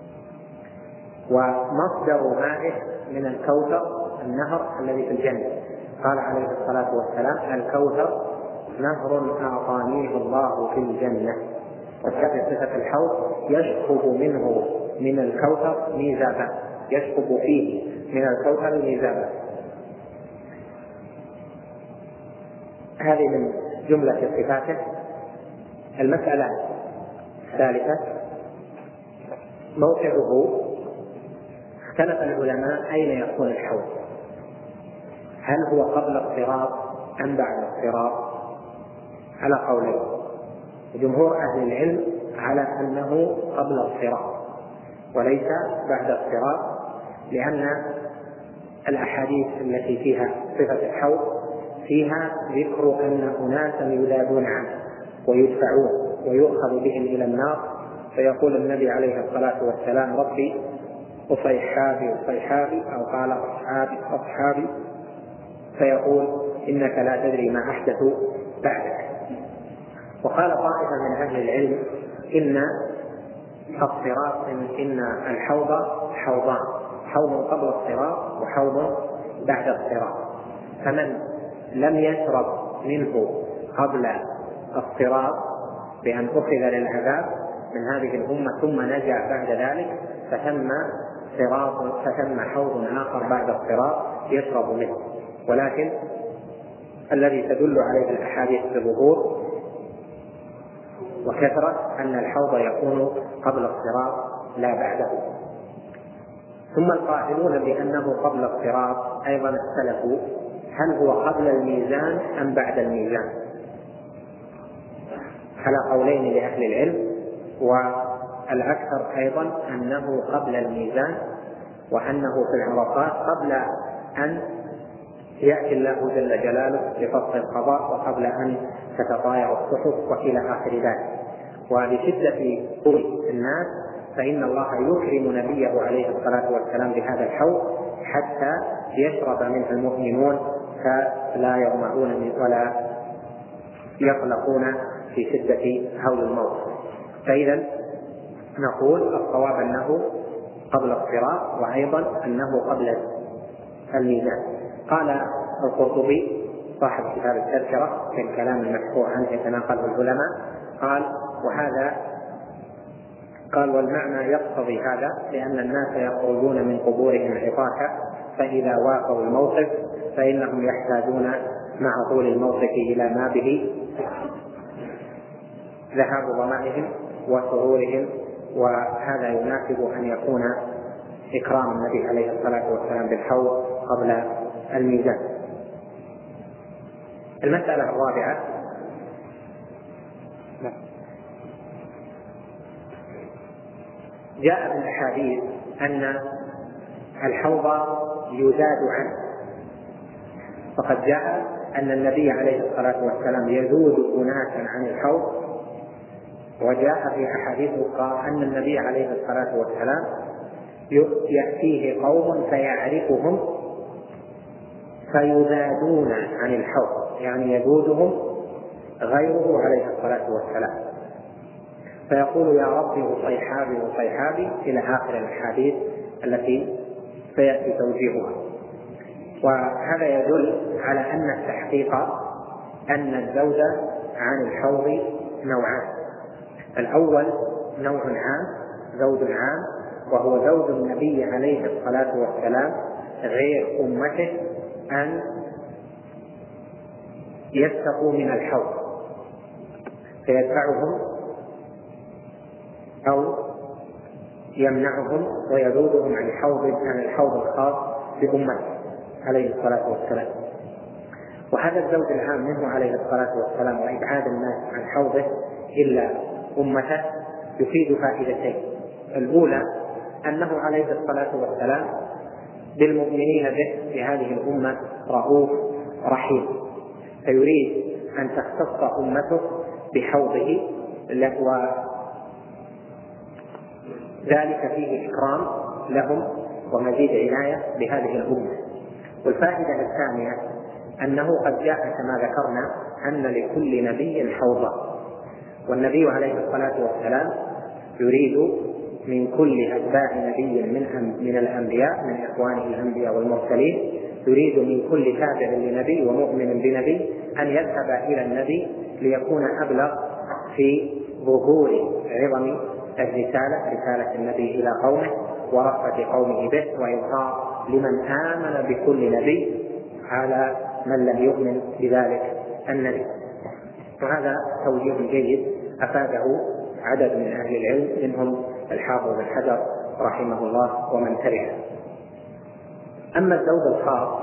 ومصدر مائه من الكوثر النهر الذي في الجنة، قال عليه الصلاة والسلام: الكوثر نهر أعطانيه الله في الجنة. وكذلك صفة الحوض يشرب منه من الكوثر ميزابا، يشرب فيه من الكوثر ميزابا. هذه من جملة صفاته. المسألة الثالثة موقعه. اختلف العلماء أين يكون الحوض، هل هو قبل الصراط أم بعد الصراط؟ على قولين. جمهور أهل العلم على أنه قبل الصراط وليس بعد الصراط، لأن الأحاديث التي فيها صفة الحوض فيها ذكر أن أناسا يذابون عنه ويدفعون ويؤخذ بهم إلى النار، فيقول النبي عليه الصلاة والسلام: ربي أصيحابي أصيحابي، أو قال أصحابي أصحابي، فيقول: إنك لا تدري ما أحدثوا بعدك. وقال طائفة من أهل العلم: إن الصراط إن الحوض حوضان، حوض قبل الصراط وحوض بعد الصراط، فمن لم يشرب منه قبل الصراط بأن أخذ للعذاب من هذه الأمة ثم نجا بعد ذلك فثم صراط فثم حوض آخر بعد الصراط يشرب منه. ولكن الذي تدل عليه الأحاديث بظهور وكثرة أن الحوض يكون قبل الصراط لا بعده. ثم القائلون بأنه قبل الصراط أيضا اختلفوا: هل هو قبل الميزان أم بعد الميزان؟ على قولين لأهل العلم، والأكثر أيضا أنه قبل الميزان، وأنه في العرصات قبل أن يأتي الله جل جلاله لفصل القضاء وقبل أن تتطاير الصحف وإلى آخر ذلك. ولشدة طول الناس فإن الله يكرم نبيه عليه الصلاة والسلام بهذا الحوض حتى يشرب منه المؤمنون فلا يظمأون ولا يقلقون في شدة هول الموت. فإذا نقول الصواب أنه قبل الصراط، وأيضا أنه قبل الميزان. قال القرطبي صاحب كتاب التذكرة في الكلام المشروع عنه يتناقله العلماء، قال وهذا قال والمعنى يقتضي هذا لأن الناس يخرجون من قبورهم عطاشا، فإذا واقعوا الموقف فإنهم يحتاجون مع طول الموقف إلى ما به ذهاب ظمائهم وسرورهم، وهذا يناسب أن يكون إكرام النبي عليه الصلاة والسلام بالحوض قبل الميزان. المسألة الرابعة جاء في الأحاديث أن الحوض يزاد عنه، فقد جاء أن النبي عليه الصلاة والسلام يزود أناسا عن الحوض، وجاء في أحاديث أخرى أن النبي عليه الصلاة والسلام يأتيه قوم فيعرفهم فيزادون عن الحوض، يعني يزودهم غيره عليه الصلاة والسلام، فيقول يا ربي وصيحابي وصيحابي إلى آخر الحديث التي سيأتي توجيهها. وهذا يدل على أن التحقيق أن الزوج عن الحوض نوعان: الأول نوع عام زوج عام، وهو زوج النبي عليه الصلاة والسلام غير أمته أن يتقوا من الحوض فيدفعهم أو يمنعهم ويذودهم عن الحوض عن الحوض الخاص بأمته عليه الصلاة والسلام. وهذا الزوج العام منه عليه الصلاة والسلام وإبعاد الناس عن حوضه إلا أمته يفيد فائدتين: الأولى أنه عليه الصلاة والسلام بالمؤمنين به في هذه الأمة رؤوف رحيم، فيريد أن تختص أمته بحوضه، وذلك فيه إكرام لهم ومزيد عناية بهذه الأمة. والفائدة الثانية أنه قد جاء كما ذكرنا أن لكل نبي حوضا، والنبي عليه الصلاة والسلام يريد من كل أتباع نبي من من الأنبياء من إخوانه الأنبياء والمرسلين، يريد من كل تابع لنبي ومؤمن بنبي أن يذهب إلى النبي ليكون أبلغ في ظهور عظم الرسالة رسالة النبي إلى قومه ورفة قومه به، وإظهار لمن آمن بكل نبي على من لم يؤمن بذلك النبي. وهذا توجيه جيد أفاده عدد من أهل العلم منهم الحافظ بن حجر رحمه الله ومن تبعه. أما الزوج الخاص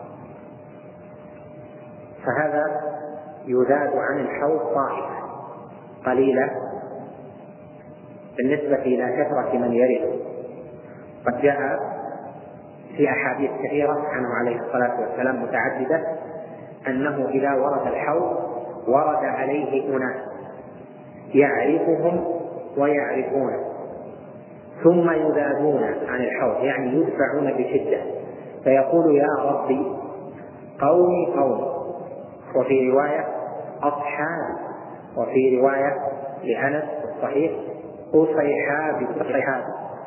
فهذا يزاد عن الحوض طائفة قليلة بالنسبة إلى كثرة من يرد. قد جاء في أحاديث كثيرة عنه عليه الصلاة والسلام متعددة أنه إذا ورد الحوض ورد عليه أناس يعرفهم ويعرفونه ثم يزادون عن الحوض، يعني يدفعون بشدة، فيقول يا ربي قومي قومي، وفي رواية أصحابي، وفي رواية لأنس الصحيح أصيحابي أصيحابي،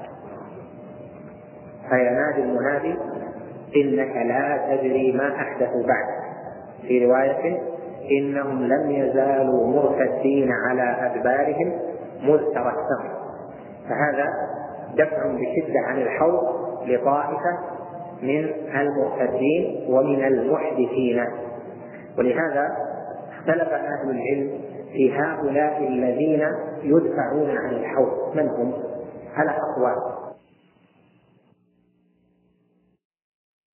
فينادي المنادي إنك لا تدري ما أحدثوا بعد، في رواية إنهم لم يزالوا مرتدين على أدبارهم مذ ترى السمع. فهذا دفع بشدة عن الحوض لطائفة من المرتدين ومن المحدثين. ولهذا اختلف أهل العلم في هؤلاء الذين يدفعون عن الحوض من هم على أقوال.